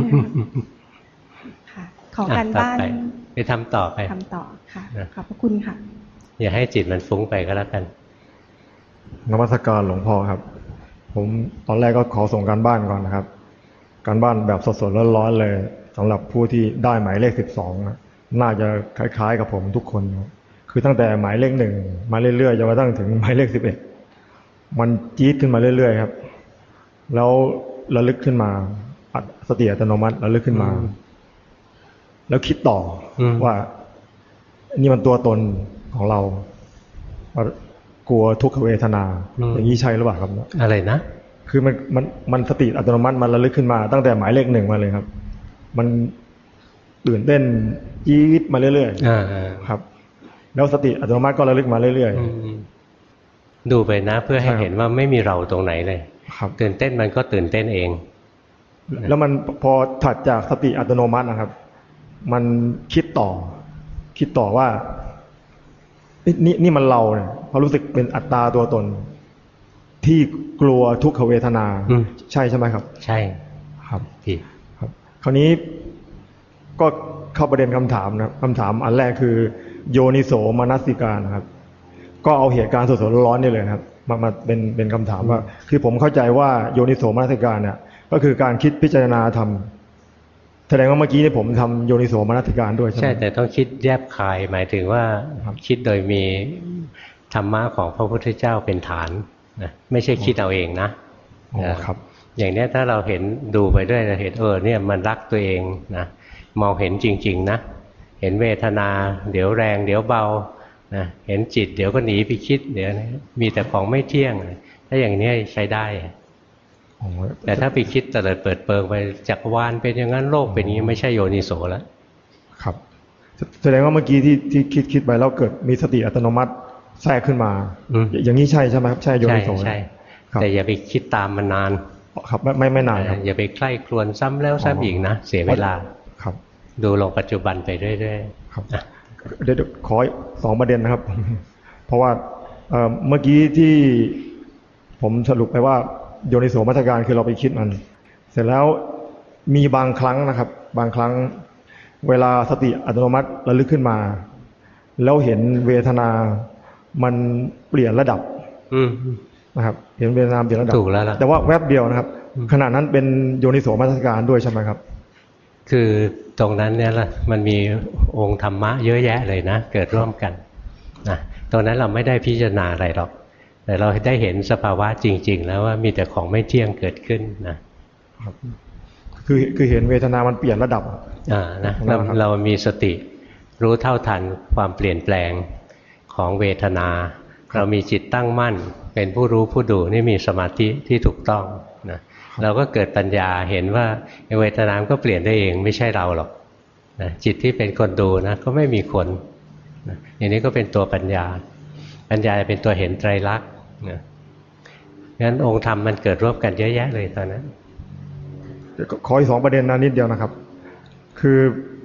ค่ะขอการบ้านไปทำต่อไปทำต่อค่ะขอบพระคุณค่ะอย่าให้จิตมันฟุ้งไปก็แล้วกันนมัสการหลวงพ่อครับผมตอนแรกก็ขอส่งการบ้านก่อนนะครับการบ้านแบบสดๆร้อนๆเลยสำหรับผู้ที่ได้หมายเลข12นะน่าจะคล้ายๆกับผมทุกคนคือตั้งแต่หมายเลข1มาเรื่อยๆจนกระทั่งถึงหมายเลข11มันจี๊ดขึ้นมาเรื่อยๆครับแล้วระลึกขึ้นมาสติอัตโนมัติระลึกขึ้นมาแล้วคิดต่อว่านี่มันตัวตนของเรากลัวทุกขเวทนาอย่างนี้ใช่หรือเปล่าครับอะไรนะคือมันสติอัตโนมัติมันระลึกขึ้นมาตั้งแต่หมายเลข1มาเลยครับมันตื่นเต้นจี๊ดมาเรื่อยๆครับแล้วสติอัตโนมัติก็ระลึกมาเรื่อยๆดูไปนะเพื่อให้เห็นว่าไม่มีเราตรงไหนเลยตื่นเต้นมันก็ตื่นเต้นเองแล้วมันพอถัดจากสติอัตโนมัตินะครับมันคิดต่อว่านี่มันเราเนี่ยพอรู้สึกเป็นอัตตาตัวตนที่กลัวทุกขเวทนาใช่ไหมครับใช่ครับพี่ครับคราวนี้ก็เข้าประเด็นคำถามนะคำถามอันแรกคือโยนิโสมนสิการนะครับก็เอาเหตุการณ์สดๆร้อนๆนี่เลยครับมาเป็นคำถามว่าคือผมเข้าใจว่าโยนิโสมนสิการเนี่ยก็คือการคิดพิจารณาธรรมแสดงว่าเมื่อกี้นี่ผมทำโยนิโสมนสิการด้วยใช่ไหมใช่แต่ต้องคิดแยบคายหมายถึงว่าคิดโดยมีธรรมะของพระพุทธเจ้าเป็นฐานนะไม่ใช่คิดเอาเองนะครับอย่างนี้ถ้าเราเห็นดูไปด้วยเราเห็นเนี่ยมันรักตัวเองนะมองเห็นจริงๆนะเห็นเวทนาเดี๋ยวแรงเดี๋ยวเบานะเห็นจิตเดี๋ยวก็หนีไปคิดเดี๋ยวมีแต่ของไม่เที่ยงถ้าอย่างนี้ใช้ได้แต่ถ้าไปคิดเตลิดเปิดเปิงไปจักรวาลเป็นอย่างนั้นโลกเป็นอย่างนี้ไม่ใช่โยนิโสแล้วครับแสดงว่าเมื่อกี้ที่คิดไปแล้วเกิดมีสติอัตโนมัติแทรกขึ้นมาอย่างนี้ใช่ไหมครับใช่โยนิโสใช่แต่อย่าไปคิดตามมันนานครับไม่นานครับอย่าไปใกล้ครวญซ้ำแล้วซ้ำอีกนะเสียเวลาครับดูลงปัจจุบันไปเรื่อยๆครับเดี๋ยวขอ2ประเด็นนะครับเพราะว่าเมื่อกี้ที่ผมสรุปไปว่าโยนิโสมนสิการคือเราไปคิดมันเสร็จแล้วมีบางครั้งนะครับบางครั้งเวลาสติอัตโนมัติระลึกขึ้นมาแล้วเห็นเวทนามันเปลี่ยนระดับนะครับเห็นเวทนาเปลี่ยนระดับแต่ว่าแวบเดียวนะครับขณะนั้นเป็นโยนิโสมนสิการด้วยใช่ไหมครับคือตรงนั้นเนี่ยละมันมีองค์ธรรมะเยอะแยะเลยนะเกิดร่วมกันนะตรงนั้นเราไม่ได้พิจารณาอะไรหรอกแต่เราได้เห็นสภาวะจริงๆแล้วว่ามีแต่ของไม่เที่ยงเกิดขึ้นนะครับคือเห็นเวทนามันเปลี่ยนระดับนะเรามีสติรู้เท่าทันความเปลี่ยนแปลงของเวทนาเรามีจิตตั้งมั่นเป็นผู้รู้ผู้ดูนี่มีสมาธิที่ถูกต้องนะเราก็เกิดปัญญาเห็นว่าเวทนาก็เปลี่ยนได้เองไม่ใช่เราหรอกนะจิตที่เป็นคนดูนะก็ไม่มีคนนะอย่างนี้ก็เป็นตัวปัญญาเป็นตัวเห็นไตรลักษณ์นะงั้นองค์ธรรมมันเกิดร่วมกันเยอะแยะเลยตอนนั้นขออีก2ประเด็นนิดเดียวนะครับคือ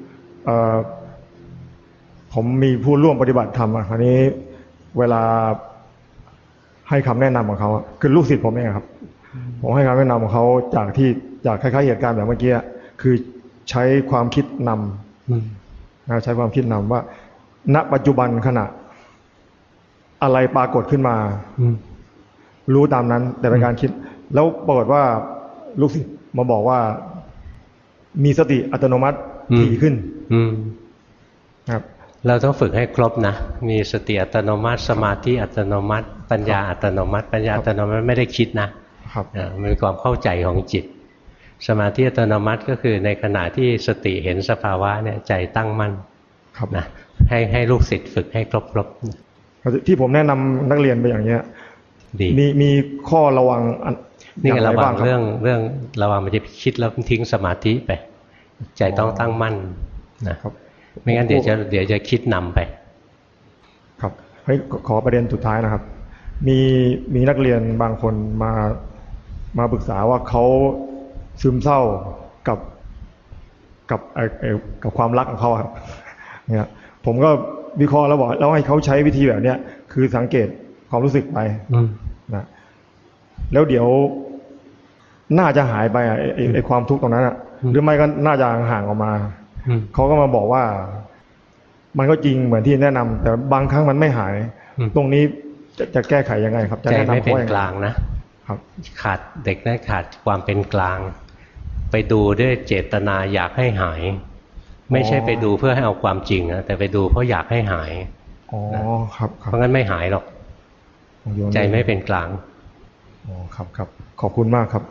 ผมมีผู้ร่วมปฏิบัติธรรมคราวนี้เวลาให้คำแนะนำของเขาคือลูกศิษย์ผมเองครับผมให้คำแนะนำของเขาจากคล้ายๆเหตุการณ์แบบเมื่อกี้คือใช้ความคิดนำใช้ความคิดนำว่าณปัจจุบันขณะอะไรปรากฏขึ้นมารู้ตามนั้นแต่เป็นการคิดแล้วปรากฏว่าลูกศิษย์มาบอกว่ามีสติอัตโนมัติถี่ขึ้นครับเราต้องฝึกให้ครบนะมีสติอัตโนมัติสมาธิอัตโนมัติปัญญาอัตโนมัติปัญญาอัตโนมัติไม่ได้คิดนะครับมันเป็นความเข้าใจของจิตสมาธิอัตโนมัติก็คือในขณะที่สติเห็นสภาวะเนี่ยใจตั้งมั่นนะให้ลูกศิษย์ฝึกให้ครบที่ผมแนะนำนักเรียนไปอย่างเนี้ยมีข้อระวังนี่ไงระวังเรื่องระวังมันจะคิดแล้วทิ้งสมาธิไปใจต้องตั้งมั่นนะครับไม่งั้นเดี๋ยวจะคิดนำไปครับขอประเด็นสุดท้ายนะครับมีนักเรียนบางคนมาปรึกษาว่าเขาซึมเศร้ากับความรักของเขาครับเนี่ยผมก็วิเคราะห์แล้วบอกแล้วให้เขาใช้วิธีแบบเนี้ยคือสังเกตความรู้สึกไปนะแล้วเดี๋ยวน่าจะหายไปไอ้ความทุกข์ตรงนั้นหรือไม่ก็น่าจะห่างออกมาเขาก็มาบอกว่ามันก็จริงเหมือนที่แนะนำแต่บางครั้งมันไม่หายตรงนี้จะแก้ไขยังไงครับใจไม่เป็นกลางนะครับขาดเด็กนั้นขาดความเป็นกลางไปดูด้วยเจตนาอยากให้หายไม่ใช่ไปดูเพื่อให้เอาความจริงนะแต่ไปดูเพราะอยากให้หายครับเพราะงั้นไม่หายหรอกใจไม่เป็นกลางครับขอบคุณมากครับ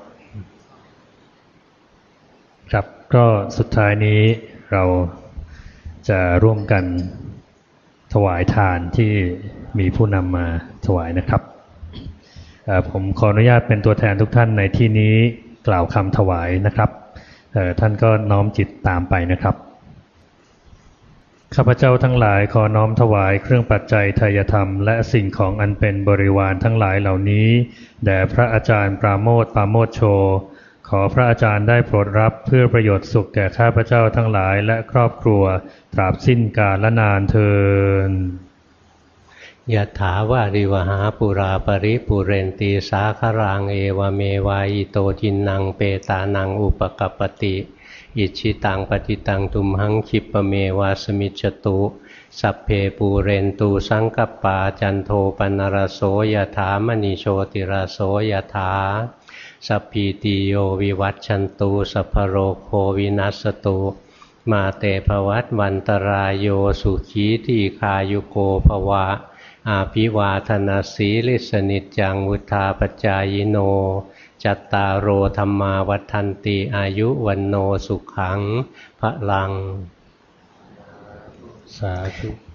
ครับก็สุดท้ายนี้เราจะร่วมกันถวายทานที่มีผู้นำมาถวายนะครับผมขออนุญาตเป็นตัวแทนทุกท่านในที่นี้กล่าวคำถวายนะครับท่านก็น้อมจิตตามไปนะครับข้าพเจ้าทั้งหลายขอน้อมถวายเครื่องปัจจัยทายธรรมและสิ่งของอันเป็นบริวารทั้งหลายเหล่านี้แด่พระอาจารย์ปราโมทย์ปราโมทโชขอพระอาจารย์ได้โปรดรับเพื่อประโยชน์สุขแก่ข้าพเจ้าทั้งหลายและครอบครัวตราบสิ้นกาลนานเทอญยะถาวาริวหาปุราปริปุเรนตีสาครังเอวเมวายโตทินังเปตานังอุปกัปปติอิชิตังปฏิตังตุมหังคิปเมวาสมิจจตุสัพเพปูเรนตูสังกปาจันโทปนรโสยถามณีโชติรโสยถาสัพพีติโยวิวัตชันตุสัพพโรโควินัสตุมาเตภวัตวันตรายโยสุขีทีคายุโกภวะอาภิวาทนาสีลิสนิจจังวุธาปจายโนจัตตารโอธรรมาวัฏันติอายุวันโนสุขังพลังสาธุ